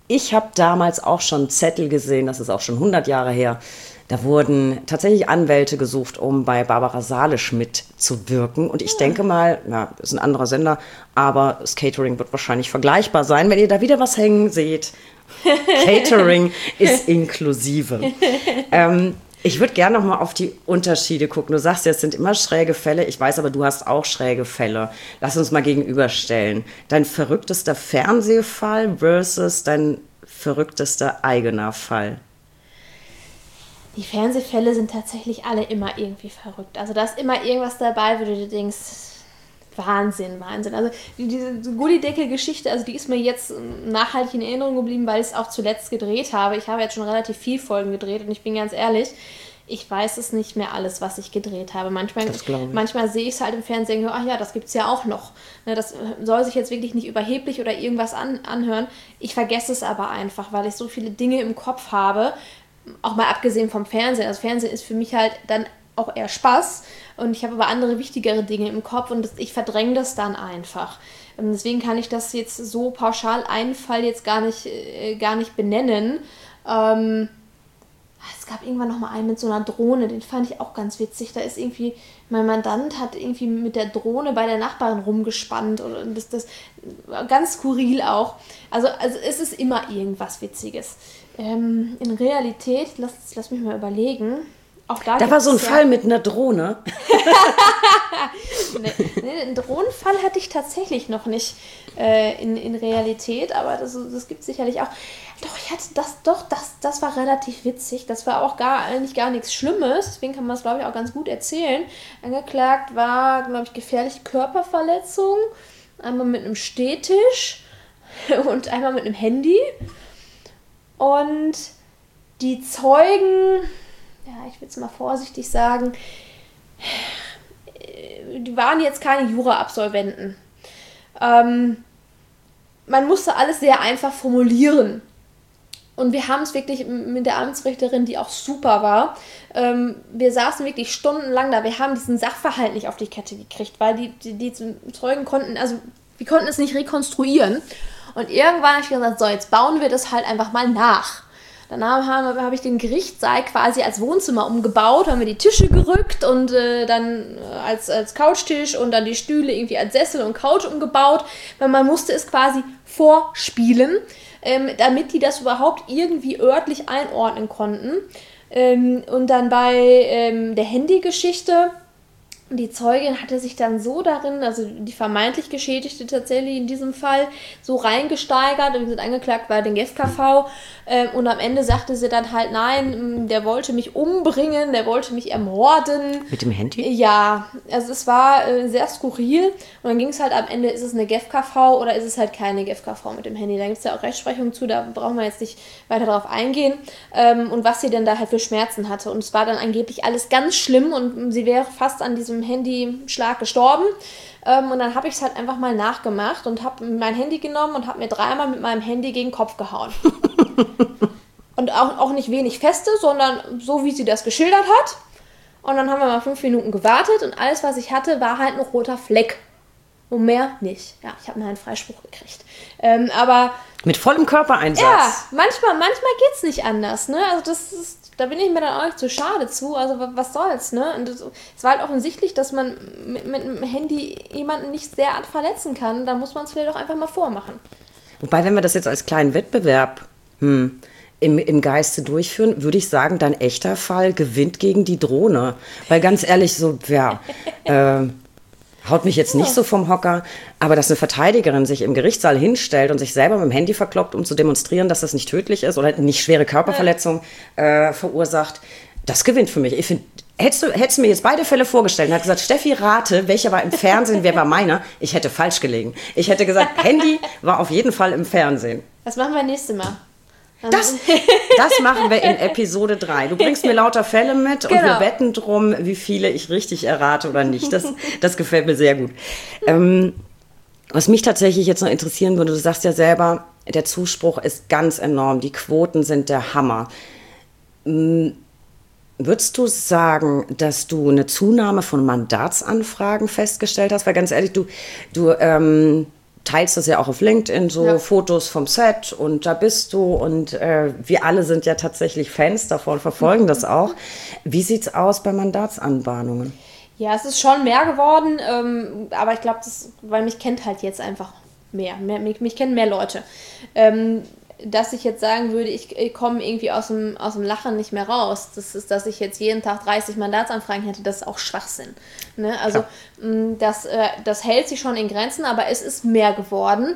ich habe damals auch schon Zettel gesehen, das ist auch schon 100 Jahre her. Da wurden tatsächlich Anwälte gesucht, um bei Barbara Salisch mitzuwirken. Und ich denke mal, das ist ein anderer Sender, aber das Catering wird wahrscheinlich vergleichbar sein. Wenn ihr da wieder was hängen seht, Catering ist inklusive. Ich würde gerne noch mal auf die Unterschiede gucken. Du sagst ja, es sind immer schräge Fälle. Ich weiß aber, du hast auch schräge Fälle. Lass uns mal gegenüberstellen. Dein verrücktester Fernsehfall versus dein verrücktester eigener Fall. Die Fernsehfälle sind tatsächlich alle immer irgendwie verrückt. Also da ist immer irgendwas dabei, wo du dir denkst, Wahnsinn. Also diese Gullideckel-Geschichte, also die ist mir jetzt nachhaltig in Erinnerung geblieben, weil ich es auch zuletzt gedreht habe. Ich habe jetzt schon relativ viel Folgen gedreht und ich bin ganz ehrlich, ich weiß es nicht mehr alles, was ich gedreht habe. Manchmal sehe ich es halt im Fernsehen und denke, ach ja, das gibt es ja auch noch. Das soll sich jetzt wirklich nicht überheblich oder irgendwas anhören. Ich vergesse es aber einfach, weil ich so viele Dinge im Kopf habe, auch mal abgesehen vom Fernsehen. Das Fernsehen ist für mich halt dann auch eher Spaß und ich habe aber andere wichtigere Dinge im Kopf und ich verdränge das dann einfach. Deswegen kann ich das jetzt so pauschal einen Fall jetzt gar nicht benennen. Es gab irgendwann noch mal einen mit so einer Drohne, den fand ich auch ganz witzig. Da ist irgendwie, mein Mandant hat irgendwie mit der Drohne bei der Nachbarin rumgespannt und das ganz skurril auch. Also es ist immer irgendwas Witziges. In Realität, lass mich mal überlegen. Auch da war so ein Fall mit einer Drohne. Nee, einen Drohnenfall hatte ich tatsächlich noch nicht in Realität, aber das gibt es sicherlich auch. Doch, ich hatte das war relativ witzig. Das war auch eigentlich gar nichts Schlimmes, deswegen kann man es, glaube ich, auch ganz gut erzählen. Angeklagt war, glaube ich, gefährliche Körperverletzung, einmal mit einem Stehtisch und einmal mit einem Handy. Und die Zeugen, ja, ich will es mal vorsichtig sagen, die waren jetzt keine Jura-Absolventen. Man musste alles sehr einfach formulieren. Und wir haben es wirklich mit der Amtsrichterin, die auch super war, wir saßen wirklich stundenlang da. Wir haben diesen Sachverhalt nicht auf die Kette gekriegt, weil die Zeugen konnten es nicht rekonstruieren. Und irgendwann habe ich gesagt, so, jetzt bauen wir das halt einfach mal nach. Dann habe ich den Gerichtssaal quasi als Wohnzimmer umgebaut, haben wir die Tische gerückt und dann als Couchtisch und dann die Stühle irgendwie als Sessel und Couch umgebaut, weil man musste es quasi vorspielen, damit die das überhaupt irgendwie örtlich einordnen konnten. Und dann bei der Handygeschichte, die Zeugin hatte sich dann so darin, also die vermeintlich Geschädigte tatsächlich in diesem Fall, so reingesteigert und wir sind angeklagt bei den GfKV und am Ende sagte sie dann halt, nein, der wollte mich umbringen, der wollte mich ermorden. Mit dem Handy? Ja, also es war sehr skurril und dann ging es halt am Ende, ist es eine GfKV oder ist es halt keine GfKV mit dem Handy. Da gibt es ja auch Rechtsprechung zu, da brauchen wir jetzt nicht weiter drauf eingehen und was sie denn da halt für Schmerzen hatte und es war dann angeblich alles ganz schlimm und sie wäre fast an diesem Handyschlag gestorben. Und dann habe ich es halt einfach mal nachgemacht und habe mein Handy genommen und habe mir 3-mal mit meinem Handy gegen den Kopf gehauen. Und auch nicht wenig feste, sondern so, wie sie das geschildert hat. Und dann haben wir mal 5 Minuten gewartet und alles, was ich hatte, war halt ein roter Fleck. Und mehr nicht. Ja, ich habe mal einen Freispruch gekriegt. Aber mit vollem Körpereinsatz. Ja, manchmal geht es nicht anders. Ne? Also da bin ich mir dann auch nicht zu schade zu. Also was soll's, ne? Und es war halt offensichtlich, dass man mit einem Handy jemanden nicht sehr arg verletzen kann. Da muss man es vielleicht auch einfach mal vormachen. Wobei, wenn wir das jetzt als kleinen Wettbewerb im Geiste durchführen, würde ich sagen, dein echter Fall gewinnt gegen die Drohne. Weil ganz ehrlich, so, ja, haut mich jetzt nicht so vom Hocker, aber dass eine Verteidigerin sich im Gerichtssaal hinstellt und sich selber mit dem Handy verkloppt, um zu demonstrieren, dass das nicht tödlich ist oder nicht schwere Körperverletzung verursacht, das gewinnt für mich. Ich finde, hättest du mir jetzt beide Fälle vorgestellt und hat gesagt, Steffi, rate, welcher war im Fernsehen, wer war meiner? Ich hätte falsch gelegen. Ich hätte gesagt, Handy war auf jeden Fall im Fernsehen. Das machen wir nächstes Mal. Das machen wir in Episode 3. Du bringst mir lauter Fälle mit und wir wetten drum, wie viele ich richtig errate oder nicht. Das gefällt mir sehr gut. Was mich tatsächlich jetzt noch interessieren würde, du sagst ja selber, der Zuspruch ist ganz enorm. Die Quoten sind der Hammer. Würdest du sagen, dass du eine Zunahme von Mandatsanfragen festgestellt hast? Weil ganz ehrlich, du teilst das ja auch auf LinkedIn, so Fotos vom Set und da bist du und wir alle sind ja tatsächlich Fans davon, verfolgen das auch. Wie sieht's aus bei Mandatsanbahnungen? Ja, es ist schon mehr geworden, aber ich glaube, weil mich kennt halt jetzt einfach mich kennen mehr Leute. Dass ich jetzt sagen würde, ich komme irgendwie aus dem Lachen nicht mehr raus, dass ich jetzt jeden Tag 30 Mandatsanfragen hätte, das ist auch Schwachsinn. Ne? Also das hält sich schon in Grenzen, aber es ist mehr geworden.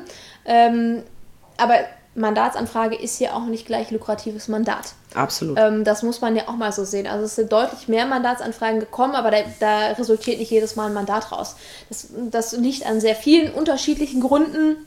Aber Mandatsanfrage ist ja auch nicht gleich lukratives Mandat. Absolut. Das muss man ja auch mal so sehen. Also es sind deutlich mehr Mandatsanfragen gekommen, aber da resultiert nicht jedes Mal ein Mandat raus. Das liegt an sehr vielen unterschiedlichen Gründen,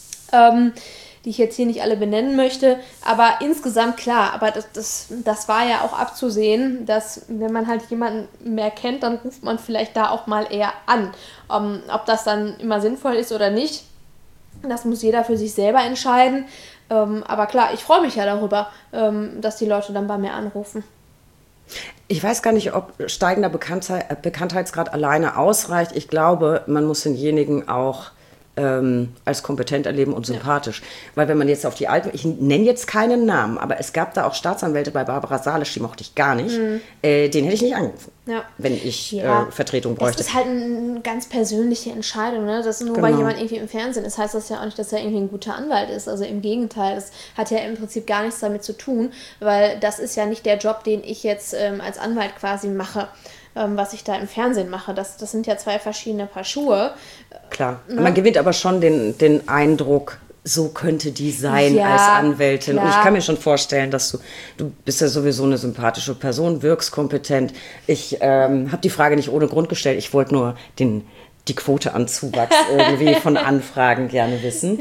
die ich jetzt hier nicht alle benennen möchte. Aber insgesamt klar, aber das war ja auch abzusehen, dass wenn man halt jemanden mehr kennt, dann ruft man vielleicht da auch mal eher an. Ob das dann immer sinnvoll ist oder nicht, das muss jeder für sich selber entscheiden. Aber klar, ich freue mich ja darüber, dass die Leute dann bei mir anrufen. Ich weiß gar nicht, ob steigender Bekanntheitsgrad alleine ausreicht. Ich glaube, man muss denjenigen auch als kompetent erleben und sympathisch. Ja. Weil wenn man jetzt auf die alten, ich nenne jetzt keinen Namen, aber es gab da auch Staatsanwälte bei Barbara Salisch, die mochte ich gar nicht. Den hätte ich nicht angerufen, wenn ich Vertretung bräuchte. Das ist halt eine ganz persönliche Entscheidung, ne? Das ist nur, weil jemand irgendwie im Fernsehen ist, heißt das ja auch nicht, dass er irgendwie ein guter Anwalt ist. Also im Gegenteil, das hat ja im Prinzip gar nichts damit zu tun, weil das ist ja nicht der Job, den ich jetzt als Anwalt quasi mache, was ich da im Fernsehen mache. Das sind ja zwei verschiedene Paar Schuhe. Klar, man gewinnt aber schon den Eindruck, so könnte die sein als Anwältin. Klar. Und ich kann mir schon vorstellen, dass du bist ja sowieso eine sympathische Person, wirkst kompetent. Ich habe die Frage nicht ohne Grund gestellt. Ich wollte nur die Quote an Zuwachs irgendwie von Anfragen gerne wissen.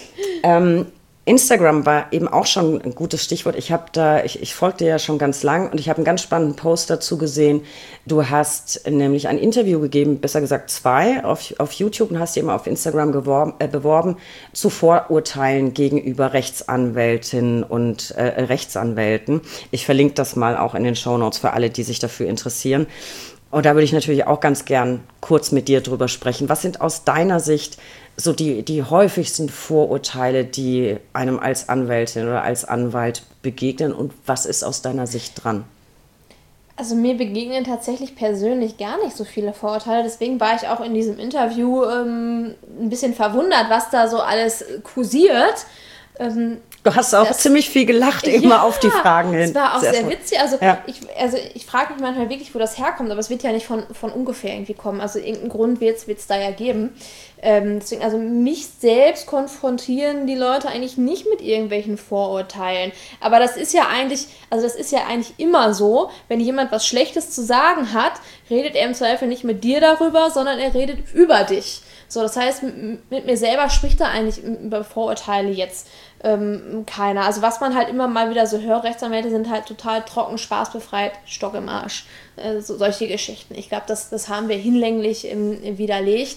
Instagram war eben auch schon ein gutes Stichwort. Ich folge dir ja schon ganz lang und ich habe einen ganz spannenden Post dazu gesehen. Du hast nämlich ein Interview gegeben, besser gesagt 2 auf YouTube und hast dir immer auf Instagram beworben zu Vorurteilen gegenüber Rechtsanwältinnen und Rechtsanwälten. Ich verlinke das mal auch in den Shownotes für alle, die sich dafür interessieren. Und da würde ich natürlich auch ganz gern kurz mit dir drüber sprechen. Was sind aus deiner Sicht so die häufigsten Vorurteile, die einem als Anwältin oder als Anwalt begegnen und was ist aus deiner Sicht dran? Also mir begegnen tatsächlich persönlich gar nicht so viele Vorurteile, deswegen war ich auch in diesem Interview ein bisschen verwundert, was da so alles kursiert. Du hast auch ziemlich viel gelacht, immer auf die Fragen hin. Das war auch sehr witzig. Ich frage mich manchmal wirklich, wo das herkommt, aber es wird ja nicht von ungefähr irgendwie kommen. Also irgendeinen Grund wird es da ja geben. Deswegen, also mich selbst konfrontieren die Leute eigentlich nicht mit irgendwelchen Vorurteilen. Aber das ist ja eigentlich immer so, wenn jemand was Schlechtes zu sagen hat, redet er im Zweifel nicht mit dir darüber, sondern er redet über dich. So, das heißt, mit mir selber spricht da eigentlich über Vorurteile jetzt keiner. Also was man halt immer mal wieder so hört, Rechtsanwälte sind halt total trocken, spaßbefreit, Stock im Arsch. Solche Geschichten. Ich glaube, das haben wir hinlänglich widerlegt.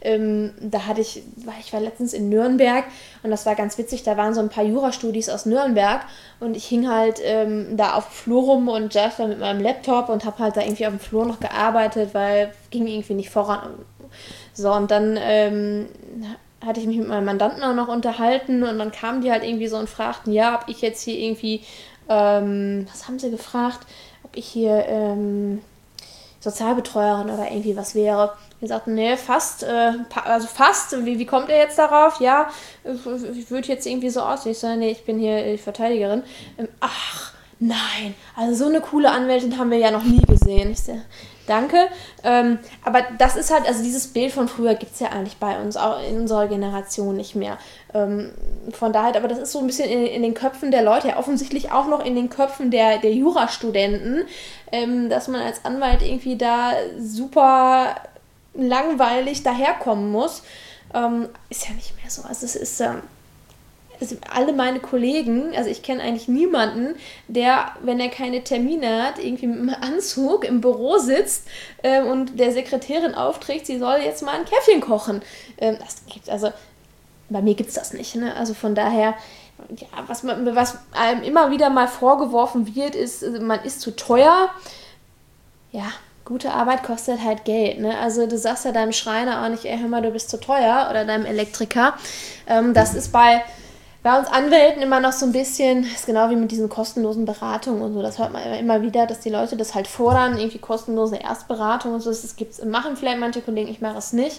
Ich war letztens in Nürnberg und das war ganz witzig, da waren so ein paar Jurastudis aus Nürnberg und ich hing halt da auf dem Flur rum und saß da mit meinem Laptop und habe halt da irgendwie auf dem Flur noch gearbeitet, weil ging irgendwie nicht voran. So, und dann hatte ich mich mit meinem Mandanten auch noch unterhalten und dann kamen die halt irgendwie so und fragten, ja, ob ich jetzt hier irgendwie, was haben sie gefragt, ob ich hier Sozialbetreuerin oder irgendwie was wäre. Wir sagten, nee, fast, wie kommt er jetzt darauf? Ja, ich würde jetzt irgendwie so aussehen. Ich sage, nee, ich bin hier die Verteidigerin. Ach, nein, also so eine coole Anwältin haben wir ja noch nie gesehen. Ich sage, danke. Aber das ist halt, also dieses Bild von früher gibt es ja eigentlich bei uns, auch in unserer Generation nicht mehr. Von daher, aber das ist so ein bisschen in den Köpfen der Leute, ja offensichtlich auch noch in den Köpfen der Jurastudenten, dass man als Anwalt irgendwie da super langweilig daherkommen muss. Ist ja nicht mehr so. Also es ist... Also alle meine Kollegen, also ich kenne eigentlich niemanden, der, wenn er keine Termine hat, irgendwie mit einem Anzug im Büro sitzt und der Sekretärin aufträgt, sie soll jetzt mal ein Käffchen kochen. Also bei mir gibt es das nicht. Ne? Also von daher, ja, was einem immer wieder mal vorgeworfen wird, ist, man ist zu teuer. Ja, gute Arbeit kostet halt Geld, ne? Also du sagst ja deinem Schreiner auch nicht, ey, hör mal, du bist zu teuer, oder deinem Elektriker. Das ist bei uns Anwälten immer noch so ein bisschen, ist genau wie mit diesen kostenlosen Beratungen und so, das hört man immer wieder, dass die Leute das halt fordern, irgendwie kostenlose Erstberatung und so, das machen vielleicht manche Kollegen, ich mache es nicht.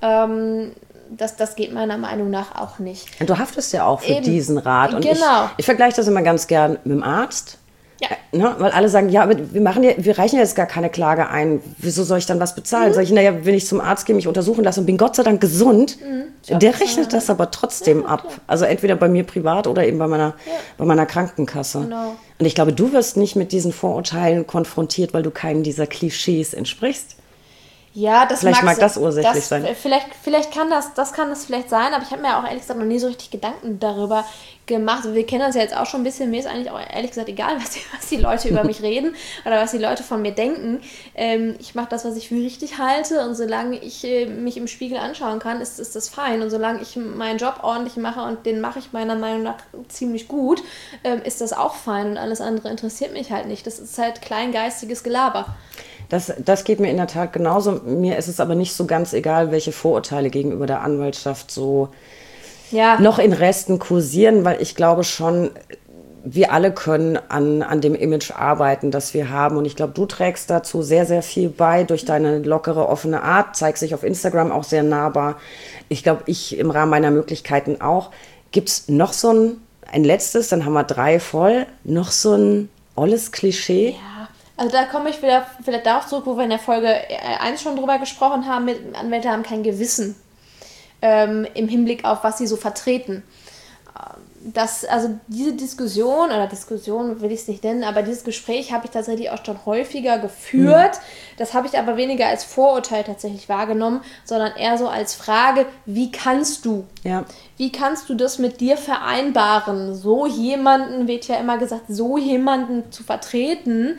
Das geht meiner Meinung nach auch nicht. Und du haftest ja auch für Eben. diesen Rat. Und Genau. ich vergleiche das immer ganz gern mit dem Arzt. Ja. Ne? Weil alle sagen, ja, aber wir reichen ja jetzt gar keine Klage ein. Wieso soll ich dann was bezahlen? Sag ich, naja, wenn ich zum Arzt gehe, mich untersuchen lasse und bin Gott sei Dank gesund, der rechnet das aber trotzdem ab. Also entweder bei mir privat oder eben bei meiner Krankenkasse. Genau. Und ich glaube, du wirst nicht mit diesen Vorurteilen konfrontiert, weil du keinen dieser Klischees entsprichst. Ja, das Vielleicht mag das ursächlich sein. Vielleicht kann das vielleicht sein, aber ich habe mir auch ehrlich gesagt noch nie so richtig Gedanken darüber gemacht. Wir kennen das ja jetzt auch schon ein bisschen. Mir ist eigentlich auch ehrlich gesagt egal, was die Leute über mich reden oder was die Leute von mir denken. Ich mache das, was ich für richtig halte, und solange ich mich im Spiegel anschauen kann, ist das fein. Und solange ich meinen Job ordentlich mache, und den mache ich meiner Meinung nach ziemlich gut, ist das auch fein, und alles andere interessiert mich halt nicht. Das ist halt kleingeistiges Gelaber. Das geht mir in der Tat genauso. Mir ist es aber nicht so ganz egal, welche Vorurteile gegenüber der Anwaltschaft so noch in Resten kursieren, weil ich glaube schon, wir alle können an dem Image arbeiten, das wir haben. Und ich glaube, du trägst dazu sehr, sehr viel bei durch deine lockere, offene Art, zeigst dich auf Instagram auch sehr nahbar. Ich glaube, ich im Rahmen meiner Möglichkeiten auch. Gibt es noch so ein letztes, dann haben wir 3 voll, noch so ein olles Klischee? Ja. Also da komme ich wieder vielleicht darauf zurück, wo wir in der Folge 1 schon drüber gesprochen haben, Anwälte haben kein Gewissen im Hinblick auf, was sie so vertreten. Also diese Diskussion will ich es nicht nennen, aber dieses Gespräch habe ich tatsächlich auch schon häufiger geführt. Das habe ich aber weniger als Vorurteil tatsächlich wahrgenommen, sondern eher so als Frage, wie kannst du das mit dir vereinbaren, so jemanden, wird ja immer gesagt, so jemanden zu vertreten.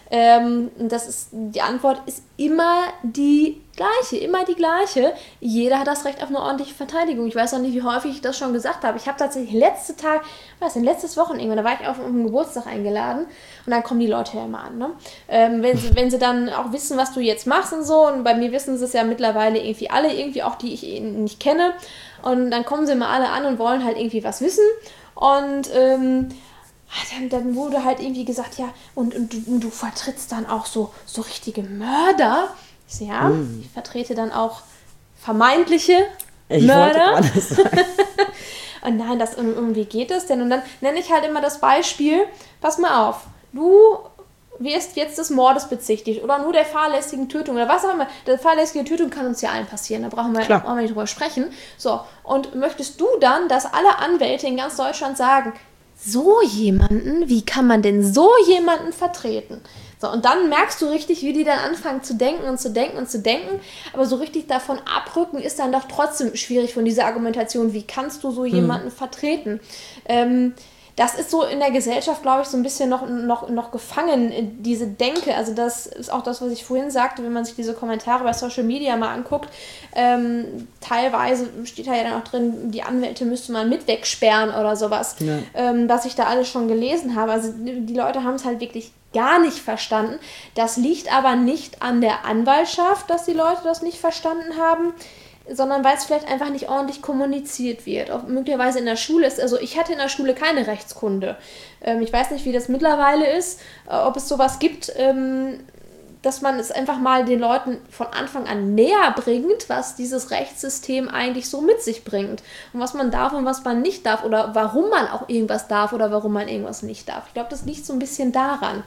Die Antwort ist immer die gleiche. Jeder hat das Recht auf eine ordentliche Verteidigung. Ich weiß auch nicht, wie häufig ich das schon gesagt habe. Ich habe tatsächlich letztes Wochenende, da war ich auf einen Geburtstag eingeladen, und dann kommen die Leute ja immer an, ne? Wenn sie dann auch wissen, was du jetzt machst und so, und bei mir wissen sie es ja mittlerweile irgendwie alle, irgendwie auch die ich nicht kenne, und dann kommen sie immer alle an und wollen halt irgendwie was wissen, und dann wurde halt irgendwie gesagt, ja, und du vertrittst dann auch so richtige Mörder. Ich so, ja, ich vertrete dann auch vermeintliche Mörder. Und nein, irgendwie geht es denn? Und dann nenne ich halt immer das Beispiel, pass mal auf, du wirst jetzt des Mordes bezichtigt oder nur der fahrlässigen Tötung oder was auch immer. Der fahrlässige Tötung kann uns ja allen passieren, da brauchen wir nicht drüber sprechen. So, und möchtest du dann, dass alle Anwälte in ganz Deutschland sagen, so jemanden, wie kann man denn so jemanden vertreten? So, und dann merkst du richtig, wie die dann anfangen zu denken, aber so richtig davon abrücken ist dann doch trotzdem schwierig von dieser Argumentation, wie kannst du so jemanden vertreten? Das ist so in der Gesellschaft, glaube ich, so ein bisschen noch gefangen, diese Denke. Also das ist auch das, was ich vorhin sagte, wenn man sich diese Kommentare bei Social Media mal anguckt. Teilweise steht da ja dann auch drin, die Anwälte müsste man mit wegsperren oder sowas, was ich da alles schon gelesen habe. Also die Leute haben es halt wirklich gar nicht verstanden. Das liegt aber nicht an der Anwaltschaft, dass die Leute das nicht verstanden haben, sondern weil es vielleicht einfach nicht ordentlich kommuniziert wird. Auch möglicherweise in der Schule ist, also ich hatte in der Schule keine Rechtskunde. Ich weiß nicht, wie das mittlerweile ist, ob es sowas gibt, dass man es einfach mal den Leuten von Anfang an näher bringt, was dieses Rechtssystem eigentlich so mit sich bringt und was man darf und was man nicht darf oder warum man auch irgendwas darf oder warum man irgendwas nicht darf. Ich glaube, das liegt so ein bisschen daran.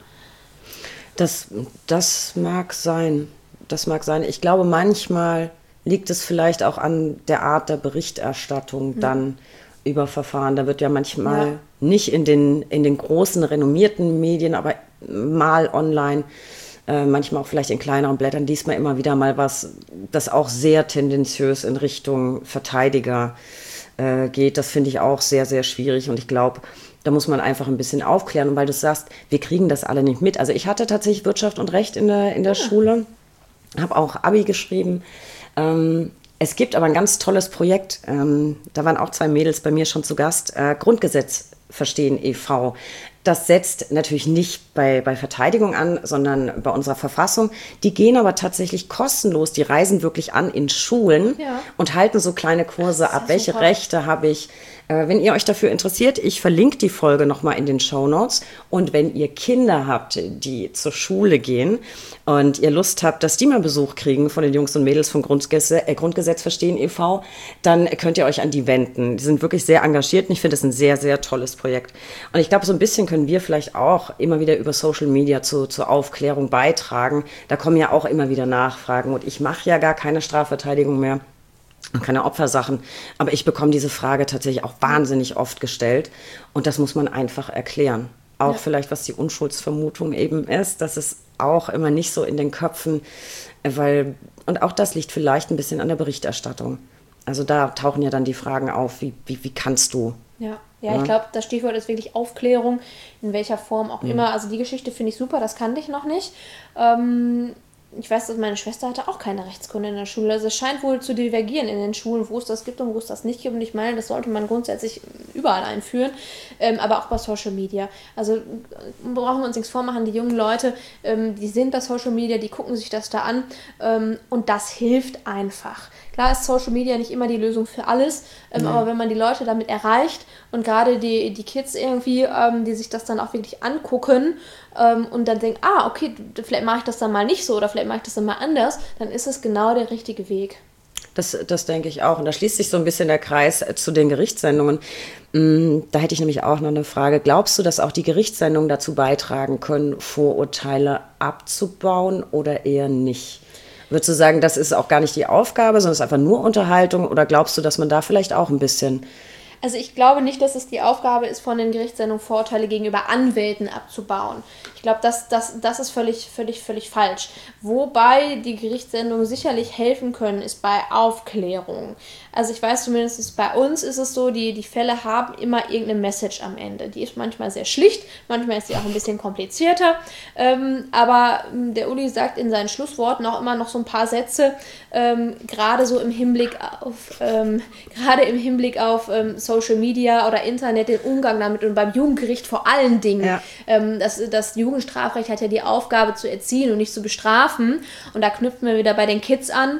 Das mag sein. Ich glaube, manchmal liegt es vielleicht auch an der Art der Berichterstattung dann über Verfahren. Da wird ja manchmal nicht in den großen, renommierten Medien, aber mal online, manchmal auch vielleicht in kleineren Blättern, liest man immer wieder mal was, das auch sehr tendenziös in Richtung Verteidiger geht. Das finde ich auch sehr, sehr schwierig, und ich glaube, da muss man einfach ein bisschen aufklären. Und weil du sagst, wir kriegen das alle nicht mit. Also ich hatte tatsächlich Wirtschaft und Recht in der Schule, habe auch Abi geschrieben. Es gibt aber ein ganz tolles Projekt, da waren auch 2 Mädels bei mir schon zu Gast, Grundgesetz verstehen e.V. Das setzt natürlich nicht bei Verteidigung an, sondern bei unserer Verfassung. Die gehen aber tatsächlich kostenlos, die reisen wirklich an in Schulen und halten so kleine Kurse ab. Welche super Rechte habe ich? Wenn ihr euch dafür interessiert, ich verlinke die Folge nochmal in den Shownotes. Und wenn ihr Kinder habt, die zur Schule gehen und ihr Lust habt, dass die mal Besuch kriegen von den Jungs und Mädels vom Grundgesetz verstehen e.V., dann könnt ihr euch an die wenden. Die sind wirklich sehr engagiert und ich finde es ein sehr, sehr tolles Projekt. Und ich glaube, so ein bisschen können wir vielleicht auch immer wieder über Social Media zur Aufklärung beitragen. Da kommen ja auch immer wieder Nachfragen und ich mache ja gar keine Strafverteidigung mehr. Keine Opfersachen, aber ich bekomme diese Frage tatsächlich auch wahnsinnig oft gestellt und das muss man einfach erklären. Auch vielleicht, was die Unschuldsvermutung eben ist, das ist auch immer nicht so in den Köpfen, und auch das liegt vielleicht ein bisschen an der Berichterstattung. Also da tauchen ja dann die Fragen auf, wie kannst du? Ja, ich glaube, das Stichwort ist wirklich Aufklärung, in welcher Form auch immer. Also die Geschichte finde ich super, das kannte ich noch nicht. Ich weiß, dass meine Schwester hatte auch keine Rechtskunde in der Schule. Also es scheint wohl zu divergieren in den Schulen, wo es das gibt und wo es das nicht gibt. Und ich meine, das sollte man grundsätzlich überall einführen, aber auch bei Social Media. Also brauchen wir uns nichts vormachen, die jungen Leute, die sind bei Social Media, die gucken sich das da an und das hilft einfach. Klar ist Social Media nicht immer die Lösung für alles, aber wenn man die Leute damit erreicht und gerade die Kids irgendwie, die sich das dann auch wirklich angucken und dann denken, okay, vielleicht mache ich das dann mal nicht so oder vielleicht mache ich das dann mal anders, dann ist es genau der richtige Weg. Das denke ich auch. Und da schließt sich so ein bisschen der Kreis zu den Gerichtssendungen. Da hätte ich nämlich auch noch eine Frage. Glaubst du, dass auch die Gerichtssendungen dazu beitragen können, Vorurteile abzubauen oder eher nicht? Würdest du sagen, das ist auch gar nicht die Aufgabe, sondern es ist einfach nur Unterhaltung? Oder glaubst du, dass man da vielleicht auch ein bisschen... Also ich glaube nicht, dass es die Aufgabe ist, von den Gerichtssendungen Vorurteile gegenüber Anwälten abzubauen. Ich glaube, das ist völlig falsch. Wobei die Gerichtssendungen sicherlich helfen können, ist bei Aufklärung. Also ich weiß zumindest, bei uns ist es so, die Fälle haben immer irgendeine Message am Ende. Die ist manchmal sehr schlicht, manchmal ist sie auch ein bisschen komplizierter. Aber der Uli sagt in seinen Schlussworten auch immer noch so ein paar Sätze, gerade so im Hinblick auf Social Media oder Internet, den Umgang damit und beim Jugendgericht vor allen Dingen. Ja. Das Jugendstrafrecht hat ja die Aufgabe zu erziehen und nicht zu bestrafen. Und da knüpfen wir wieder bei den Kids an.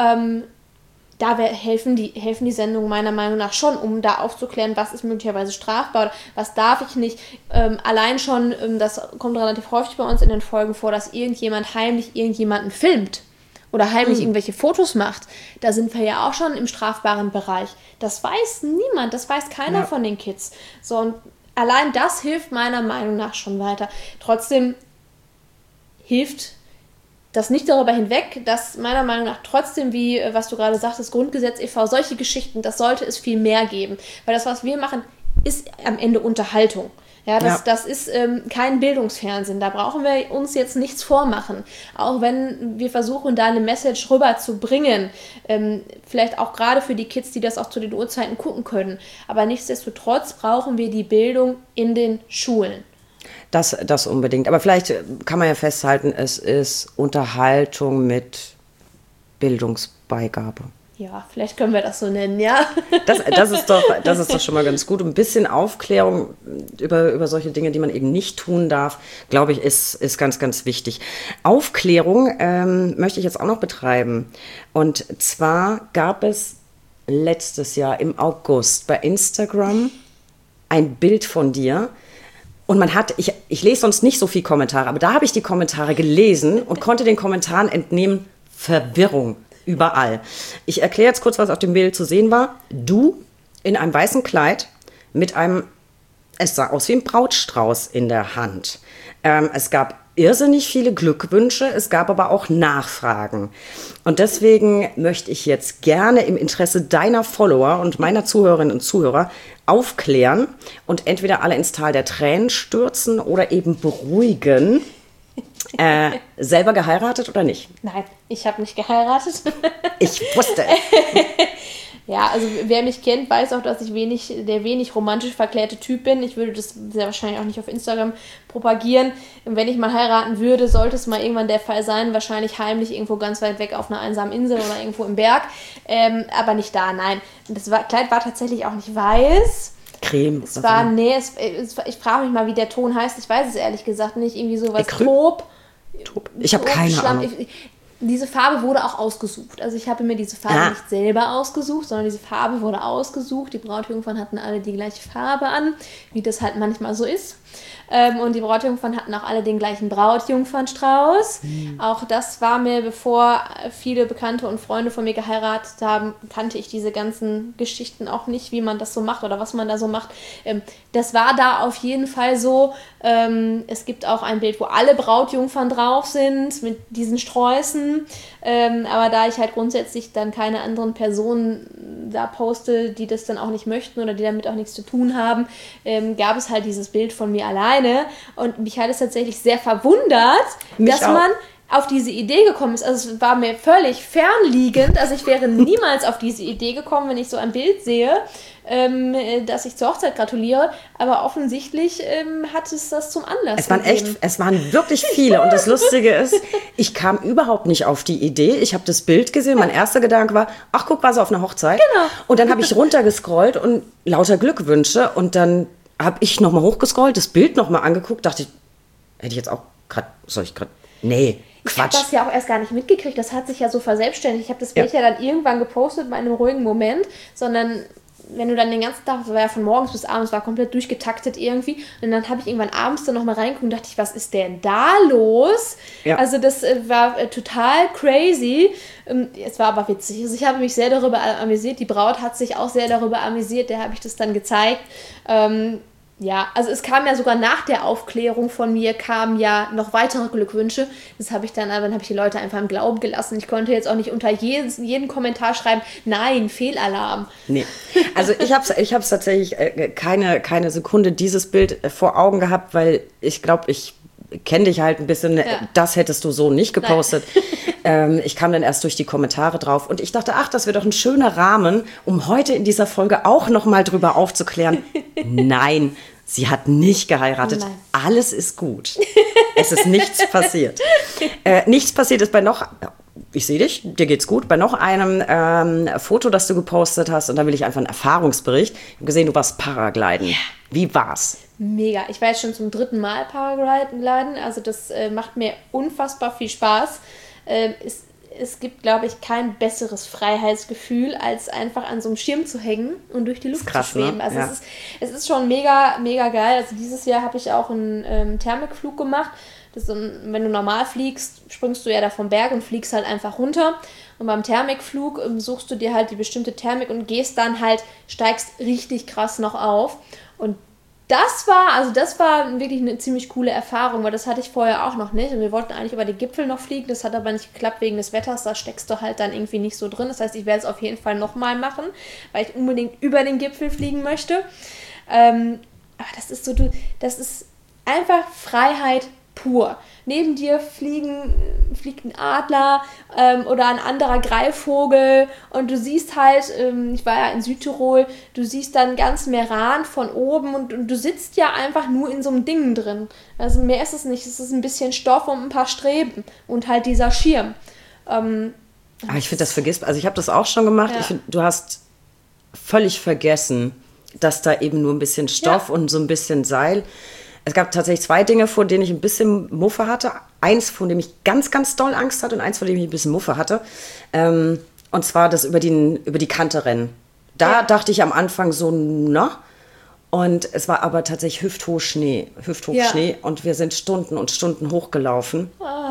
Da helfen die Sendungen meiner Meinung nach schon, um da aufzuklären, was ist möglicherweise strafbar, was darf ich nicht. Allein schon, das kommt relativ häufig bei uns in den Folgen vor, dass irgendjemand heimlich irgendjemanden filmt oder heimlich irgendwelche Fotos macht. Da sind wir ja auch schon im strafbaren Bereich. Das weiß niemand, das weiß keiner von den Kids. So, und allein das hilft meiner Meinung nach schon weiter. Trotzdem hilft das nicht darüber hinweg, dass meiner Meinung nach trotzdem, wie was du gerade sagtest, Grundgesetz e.V., solche Geschichten, das sollte es viel mehr geben. Weil das, was wir machen, ist am Ende Unterhaltung. Das ist kein Bildungsfernsehen. Da brauchen wir uns jetzt nichts vormachen. Auch wenn wir versuchen, da eine Message rüberzubringen. Vielleicht auch gerade für die Kids, die das auch zu den Uhrzeiten gucken können. Aber nichtsdestotrotz brauchen wir die Bildung in den Schulen. Das unbedingt. Aber vielleicht kann man ja festhalten, es ist Unterhaltung mit Bildungsbeigabe. Ja, vielleicht können wir das so nennen, ja. Das ist doch schon mal ganz gut. Ein bisschen Aufklärung über solche Dinge, die man eben nicht tun darf, glaube ich, ist ganz, ganz wichtig. Aufklärung möchte ich jetzt auch noch betreiben. Und zwar gab es letztes Jahr im August bei Instagram ein Bild von dir. Und ich lese sonst nicht so viel Kommentare, aber da habe ich die Kommentare gelesen und konnte den Kommentaren entnehmen, Verwirrung. Überall. Ich erkläre jetzt kurz, was auf dem Bild zu sehen war. Du in einem weißen Kleid mit es sah aus wie ein Brautstrauß in der Hand. Es gab irrsinnig viele Glückwünsche, es gab aber auch Nachfragen. Und deswegen möchte ich jetzt gerne im Interesse deiner Follower und meiner Zuhörerinnen und Zuhörer aufklären und entweder alle ins Tal der Tränen stürzen oder eben beruhigen. Selber geheiratet oder nicht? Nein, ich habe nicht geheiratet. Ich wusste. Ja, also wer mich kennt, weiß auch, dass ich der wenig romantisch verklärte Typ bin. Ich würde das sehr wahrscheinlich auch nicht auf Instagram propagieren. Und wenn ich mal heiraten würde, sollte es mal irgendwann der Fall sein. Wahrscheinlich heimlich irgendwo ganz weit weg auf einer einsamen Insel oder irgendwo im Berg. Aber nicht da, nein. Das Kleid war tatsächlich auch nicht weiß. Creme. Es war, ich frage mich mal, wie der Ton heißt. Ich weiß es ehrlich gesagt nicht. Irgendwie sowas Taub. Ich habe keine Ahnung. Diese Farbe wurde auch ausgesucht. Also ich habe mir diese Farbe nicht selber ausgesucht, sondern diese Farbe wurde ausgesucht. Die Brautjungfern hatten alle die gleiche Farbe an, wie das halt manchmal so ist. Und die Brautjungfern hatten auch alle den gleichen Brautjungfernstrauß. Auch das war mir, bevor viele Bekannte und Freunde von mir geheiratet haben, kannte ich diese ganzen Geschichten auch nicht, wie man das so macht oder was man da so macht. Das war da auf jeden Fall so. Es gibt auch ein Bild, wo alle Brautjungfern drauf sind, mit diesen Sträußen. Aber da ich halt grundsätzlich dann keine anderen Personen da poste, die das dann auch nicht möchten oder die damit auch nichts zu tun haben, gab es halt dieses Bild von mir alleine. Und mich hat es tatsächlich sehr verwundert, dass man auf diese Idee gekommen ist. Also es war mir völlig fernliegend. Also ich wäre niemals auf diese Idee gekommen, wenn ich so ein Bild sehe, dass ich zur Hochzeit gratuliere. Aber offensichtlich hat es das zum Anlass gegeben. Es waren wirklich viele. Und das Lustige ist, ich kam überhaupt nicht auf die Idee. Ich habe das Bild gesehen. Mein erster Gedanke war, ach, guck, war sie auf einer Hochzeit. Genau. Und dann habe ich runtergescrollt und lauter Glückwünsche. Und dann habe ich nochmal hochgescrollt, das Bild nochmal angeguckt, dachte ich, hätte ich jetzt auch gerade, nee, Quatsch. Ich habe das ja auch erst gar nicht mitgekriegt, das hat sich ja so verselbstständigt. Ich habe das Bild ja dann irgendwann gepostet bei einem ruhigen Moment, sondern wenn du dann den ganzen Tag, das war ja von morgens bis abends, war komplett durchgetaktet irgendwie, und dann habe ich irgendwann abends dann nochmal reingeguckt und dachte ich, was ist denn da los? Ja. Also das war total crazy. Es war aber witzig. Also ich habe mich sehr darüber amüsiert, die Braut hat sich auch sehr darüber amüsiert, der habe ich das dann gezeigt. Ja, also es kam ja sogar nach der Aufklärung von mir, kamen ja noch weitere Glückwünsche. Das habe ich dann habe ich die Leute einfach im Glauben gelassen. Ich konnte jetzt auch nicht unter jeden Kommentar schreiben, nein, Fehlalarm. Nee, also ich hab's tatsächlich keine Sekunde dieses Bild vor Augen gehabt, weil ich glaube, ich kenne dich halt ein bisschen, das hättest du so nicht gepostet. Ich kam dann erst durch die Kommentare drauf und ich dachte, ach, das wäre doch ein schöner Rahmen, um heute in dieser Folge auch nochmal drüber aufzuklären. Nein, sie hat nicht geheiratet. Nein. Alles ist gut. Es ist nichts passiert. Nichts passiert ist bei noch, ich sehe dich, dir geht's gut, bei noch einem Foto, das du gepostet hast, und da will ich einfach einen Erfahrungsbericht. Ich habe gesehen, du warst Paragliden. Ja. Wie war's? Mega. Ich war jetzt schon zum 3. Mal Paragliden, also das macht mir unfassbar viel Spaß. Es gibt, glaube ich, kein besseres Freiheitsgefühl, als einfach an so einem Schirm zu hängen und durch die Luft zu schweben. Ne? Also ja. Es ist schon mega, mega geil. Also dieses Jahr habe ich auch einen Thermikflug gemacht. Wenn du normal fliegst, springst du ja da vom Berg und fliegst halt einfach runter. Und beim Thermikflug suchst du dir halt die bestimmte Thermik und steigst richtig krass noch auf. Und das war wirklich eine ziemlich coole Erfahrung, weil das hatte ich vorher auch noch nicht. Und wir wollten eigentlich über die Gipfel noch fliegen, das hat aber nicht geklappt wegen des Wetters, da steckst du halt dann irgendwie nicht so drin. Das heißt, ich werde es auf jeden Fall nochmal machen, weil ich unbedingt über den Gipfel fliegen möchte. Aber das ist einfach Freiheit pur. Neben dir fliegt ein Adler oder ein anderer Greifvogel und du siehst halt, ich war ja in Südtirol, du siehst dann ganz Meran von oben und du sitzt ja einfach nur in so einem Ding drin. Also mehr ist es nicht, es ist ein bisschen Stoff und ein paar Streben und halt dieser Schirm. Aber ich finde, das vergisst, also ich habe das auch schon gemacht, ich finde, du hast völlig vergessen, dass da eben nur ein bisschen Stoff und so ein bisschen Seil. Es gab tatsächlich 2 Dinge, vor denen ich ein bisschen Muffe hatte. Eins, von dem ich ganz, ganz doll Angst hatte und eins, von dem ich ein bisschen Muffe hatte. Und zwar das über die Kante rennen. Da dachte ich am Anfang so, na. Und es war aber tatsächlich hüfthoch Schnee. Und wir sind Stunden und Stunden hochgelaufen.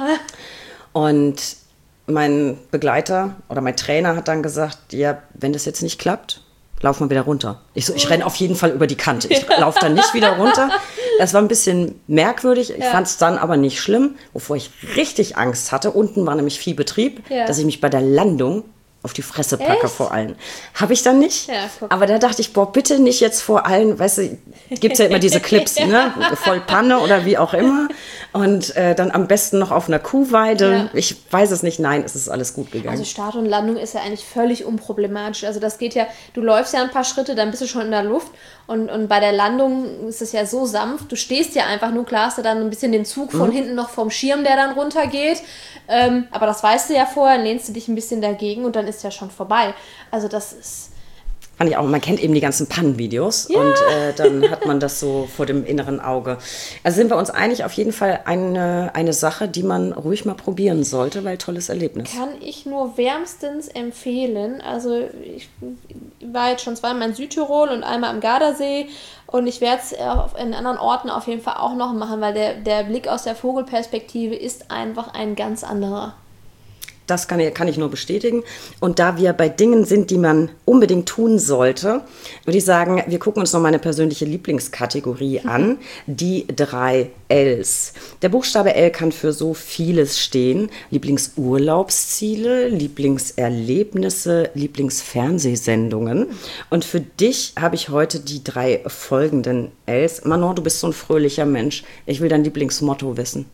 Und mein Begleiter oder mein Trainer hat dann gesagt, ja, wenn das jetzt nicht klappt, laufen wir wieder runter. Ich renne auf jeden Fall über die Kante. Ich laufe dann nicht wieder runter. Das war ein bisschen merkwürdig. Ich fand es dann aber nicht schlimm. Wovor ich richtig Angst hatte, unten war nämlich Viehbetrieb, dass ich mich bei der Landung auf die Fresse packe vor allen. Habe ich dann nicht. Ja, aber da dachte ich, boah, bitte nicht jetzt vor allen, weißt du, gibt es ja immer diese Clips, ne? Voll Panne oder wie auch immer. Und dann am besten noch auf einer Kuhweide. Ja. Ich weiß es nicht. Nein, es ist alles gut gegangen. Also Start und Landung ist ja eigentlich völlig unproblematisch. Also das geht ja, du läufst ja ein paar Schritte, dann bist du schon in der Luft. Und bei der Landung ist es ja so sanft. Du stehst ja einfach nur, klar hast du dann ein bisschen den Zug von hinten noch vom Schirm, der dann runtergeht. Aber das weißt du ja vorher, dann lehnst du dich ein bisschen dagegen und dann ist ja schon vorbei. Also das ist Fand ich auch. Man kennt eben die ganzen Pannenvideos und dann hat man das so vor dem inneren Auge. Also sind wir uns einig, auf jeden Fall eine Sache, die man ruhig mal probieren sollte, weil tolles Erlebnis. Kann ich nur wärmstens empfehlen. Also ich war jetzt schon zweimal in Südtirol und einmal am Gardasee und ich werde es in anderen Orten auf jeden Fall auch noch machen, weil der Blick aus der Vogelperspektive ist einfach ein ganz anderer. Das kann ich nur bestätigen. Und da wir bei Dingen sind, die man unbedingt tun sollte, würde ich sagen, wir gucken uns noch meine persönliche Lieblingskategorie an, die 3 Ls. Der Buchstabe L kann für so vieles stehen. Lieblingsurlaubsziele, Lieblingserlebnisse, Lieblingsfernsehsendungen. Und für dich habe ich heute die 3 folgenden Ls. Manon, du bist so ein fröhlicher Mensch. Ich will dein Lieblingsmotto wissen.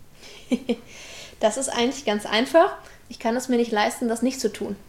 Das ist eigentlich ganz einfach. Ich kann es mir nicht leisten, das nicht zu tun.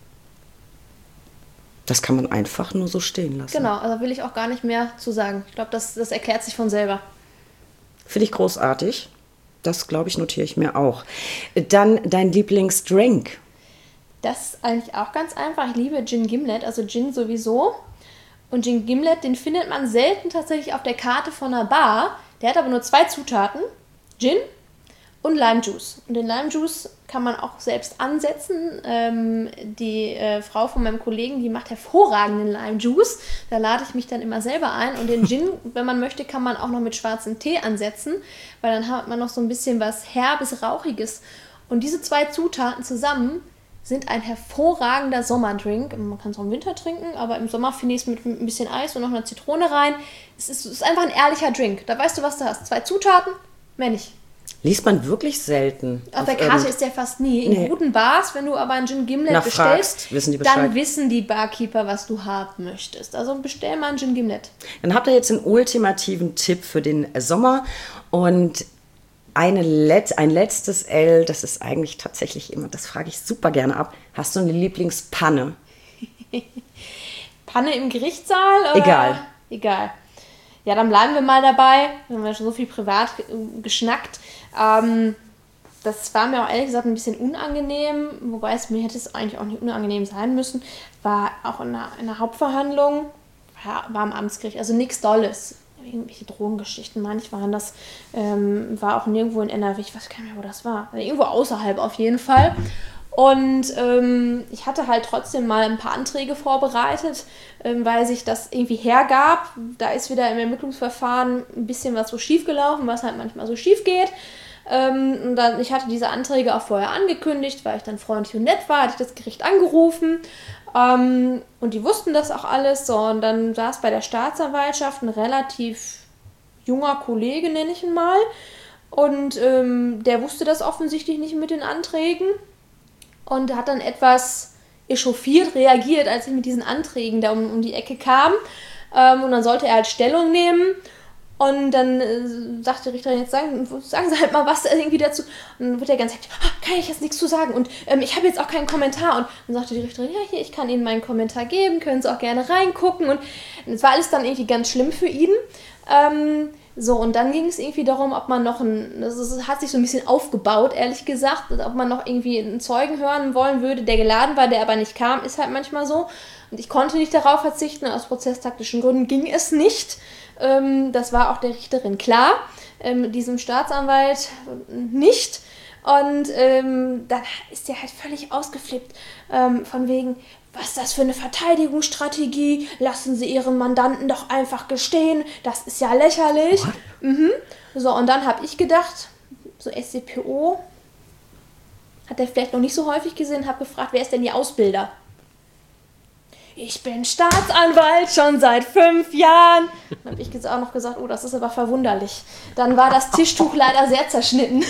Das kann man einfach nur so stehen lassen. Genau, also will ich auch gar nicht mehr zu sagen. Ich glaube, das erklärt sich von selber. Finde ich großartig. Das, glaube ich, notiere ich mir auch. Dann dein Lieblingsdrink. Das ist eigentlich auch ganz einfach. Ich liebe Gin Gimlet, also Gin sowieso. Und Gin Gimlet, den findet man selten tatsächlich auf der Karte von einer Bar. Der hat aber nur 2 Zutaten. Gin und Limejuice. Und den Limejuice kann man auch selbst ansetzen. Die Frau von meinem Kollegen, die macht hervorragenden Limejuice. Da lade ich mich dann immer selber ein. Und den Gin, wenn man möchte, kann man auch noch mit schwarzem Tee ansetzen, weil dann hat man noch so ein bisschen was Herbes, Rauchiges. Und diese 2 Zutaten zusammen sind ein hervorragender Sommerdrink. Man kann es auch im Winter trinken, aber im Sommer finde ich es mit ein bisschen Eis und noch einer Zitrone rein. Es ist einfach ein ehrlicher Drink. Da weißt du, was du hast. 2 Zutaten, mehr nicht. Liest man wirklich selten. Auf der Karte ist der fast nie. In guten Bars, wenn du aber einen Gin Gimlet bestellst, wissen die Bescheid. Dann wissen die Barkeeper, was du haben möchtest. Also bestell mal einen Gin Gimlet. Dann habt ihr jetzt einen ultimativen Tipp für den Sommer. Und ein letztes L, das ist eigentlich tatsächlich immer, das frage ich super gerne ab. Hast du eine Lieblingspanne? Panne im Gerichtssaal? Oder? Egal. Ja, dann bleiben wir mal dabei. Wir haben ja schon so viel privat geschnackt. Das war mir auch ehrlich gesagt ein bisschen unangenehm, wobei mir hätte es eigentlich auch nicht unangenehm sein müssen. War auch in einer Hauptverhandlung, war am Amtsgericht, also nichts Dolles. Irgendwelche Drogengeschichten, manchmal waren das, war auch nirgendwo in NRW, ich weiß gar nicht mehr, wo das war. Also irgendwo außerhalb auf jeden Fall. Und ich hatte halt trotzdem mal ein paar Anträge vorbereitet, weil sich das irgendwie hergab. Da ist wieder im Ermittlungsverfahren ein bisschen was so schief gelaufen, was halt manchmal so schief geht. Und dann, ich hatte diese Anträge auch vorher angekündigt, weil ich dann freundlich und nett war, hatte ich das Gericht angerufen. Und die wussten das auch alles. So, und dann saß bei der Staatsanwaltschaft ein relativ junger Kollege, nenne ich ihn mal. Und der wusste das offensichtlich nicht mit den Anträgen. Und hat dann etwas echauffiert reagiert, als ich mit diesen Anträgen da um die Ecke kam. Und dann sollte er halt Stellung nehmen. Und dann sagt die Richterin, jetzt sagen Sie halt mal was irgendwie dazu. Und dann wird er ganz heftig, kann ich jetzt nichts zu sagen. Und ich habe jetzt auch keinen Kommentar. Und dann sagte die Richterin, ja, hier, ich kann Ihnen meinen Kommentar geben, können Sie auch gerne reingucken. Und es war alles dann irgendwie ganz schlimm für ihn. So, und dann ging es irgendwie darum, ob man noch das hat sich so ein bisschen aufgebaut, ehrlich gesagt, ob man noch irgendwie einen Zeugen hören wollen würde, der geladen war, der aber nicht kam, ist halt manchmal so. Und ich konnte nicht darauf verzichten, aus prozesstaktischen Gründen ging es nicht. Das war auch der Richterin klar, diesem Staatsanwalt nicht. Und dann ist der halt völlig ausgeflippt, von wegen, was ist das für eine Verteidigungsstrategie? Lassen Sie Ihren Mandanten doch einfach gestehen. Das ist ja lächerlich. So, und dann habe ich gedacht, so SCPO, hat er vielleicht noch nicht so häufig gesehen, habe gefragt, wer ist denn Ihr Ausbilder? Ich bin Staatsanwalt schon seit 5 Jahren. Dann habe ich auch noch gesagt, oh, das ist aber verwunderlich. Dann war das Tischtuch leider sehr zerschnitten.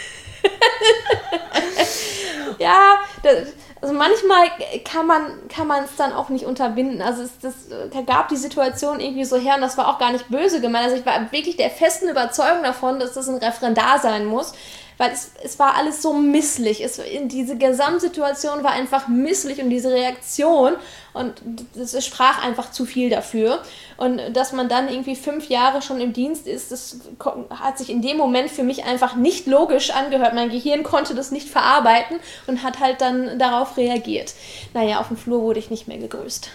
Ja, also manchmal kann man es dann auch nicht unterbinden. Also da gab die Situation irgendwie so her und das war auch gar nicht böse gemeint. Also ich war wirklich der festen Überzeugung davon, dass das ein Referendar sein muss, weil es war alles so misslich. Diese Gesamtsituation war einfach misslich und diese Reaktion. Und das sprach einfach zu viel dafür. Und dass man dann irgendwie 5 Jahre schon im Dienst ist, das hat sich in dem Moment für mich einfach nicht logisch angehört. Mein Gehirn konnte das nicht verarbeiten und hat halt dann darauf reagiert. Naja, auf dem Flur wurde ich nicht mehr gegrüßt.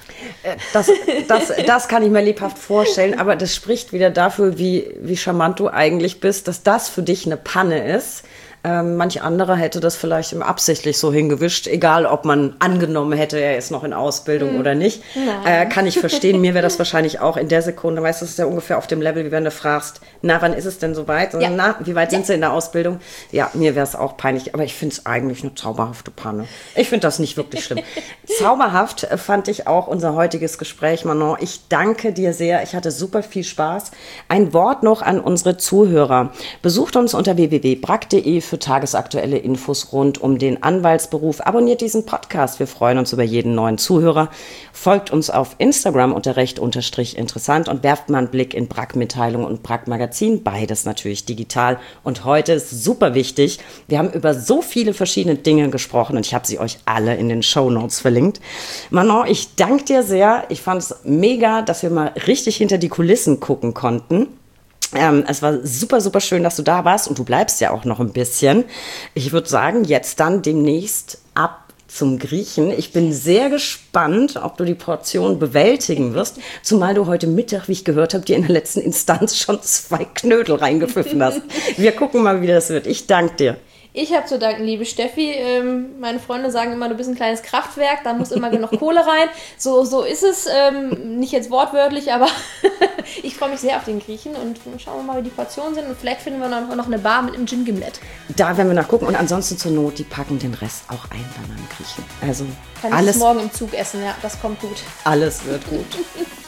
Das kann ich mir lebhaft vorstellen, aber das spricht wieder dafür, wie charmant du eigentlich bist, dass das für dich eine Panne ist. Manch anderer hätte das vielleicht absichtlich so hingewischt, egal ob man angenommen hätte, er ist noch in Ausbildung oder nicht. Kann ich verstehen. Mir wäre das wahrscheinlich auch in der Sekunde, weißt du, das ist ja ungefähr auf dem Level, wie wenn du fragst, na, wann ist es denn soweit? Ja. Na, wie weit sind sie in der Ausbildung? Ja, mir wäre es auch peinlich, aber ich finde es eigentlich eine zauberhafte Panne. Ich finde das nicht wirklich schlimm. Zauberhaft fand ich auch unser heutiges Gespräch, Manon. Ich danke dir sehr. Ich hatte super viel Spaß. Ein Wort noch an unsere Zuhörer. Besucht uns unter www.brack.de für tagesaktuelle Infos rund um den Anwaltsberuf. Abonniert diesen Podcast. Wir freuen uns über jeden neuen Zuhörer. Folgt uns auf Instagram unter @recht_interessant und werft mal einen Blick in Brack-Mitteilung und Brack-Magazin. Beides natürlich digital. Und heute ist super wichtig. Wir haben über so viele verschiedene Dinge gesprochen und ich habe sie euch alle in den Shownotes verlinkt. Manon, ich danke dir sehr. Ich fand es mega, dass wir mal richtig hinter die Kulissen gucken konnten. Es war super, super schön, dass du da warst und du bleibst ja auch noch ein bisschen. Ich würde sagen, jetzt dann demnächst ab zum Griechen. Ich bin sehr gespannt, ob du die Portion bewältigen wirst, zumal du heute Mittag, wie ich gehört habe, dir in der letzten Instanz schon 2 Knödel reingepfiffen hast. Wir gucken mal, wie das wird. Ich danke dir. Ich habe zu danken, liebe Steffi. Meine Freunde sagen immer, du bist ein kleines Kraftwerk, da muss immer genug Kohle rein. So ist es. Nicht jetzt wortwörtlich, aber ich freue mich sehr auf den Griechen und schauen wir mal, wie die Portionen sind. Und vielleicht finden wir noch eine Bar mit einem Gin Gimlet. Da werden wir nachgucken und ansonsten zur Not, die packen den Rest auch ein bei meinem Griechen. Also kann ich morgen im Zug essen, ja, das kommt gut. Alles wird gut.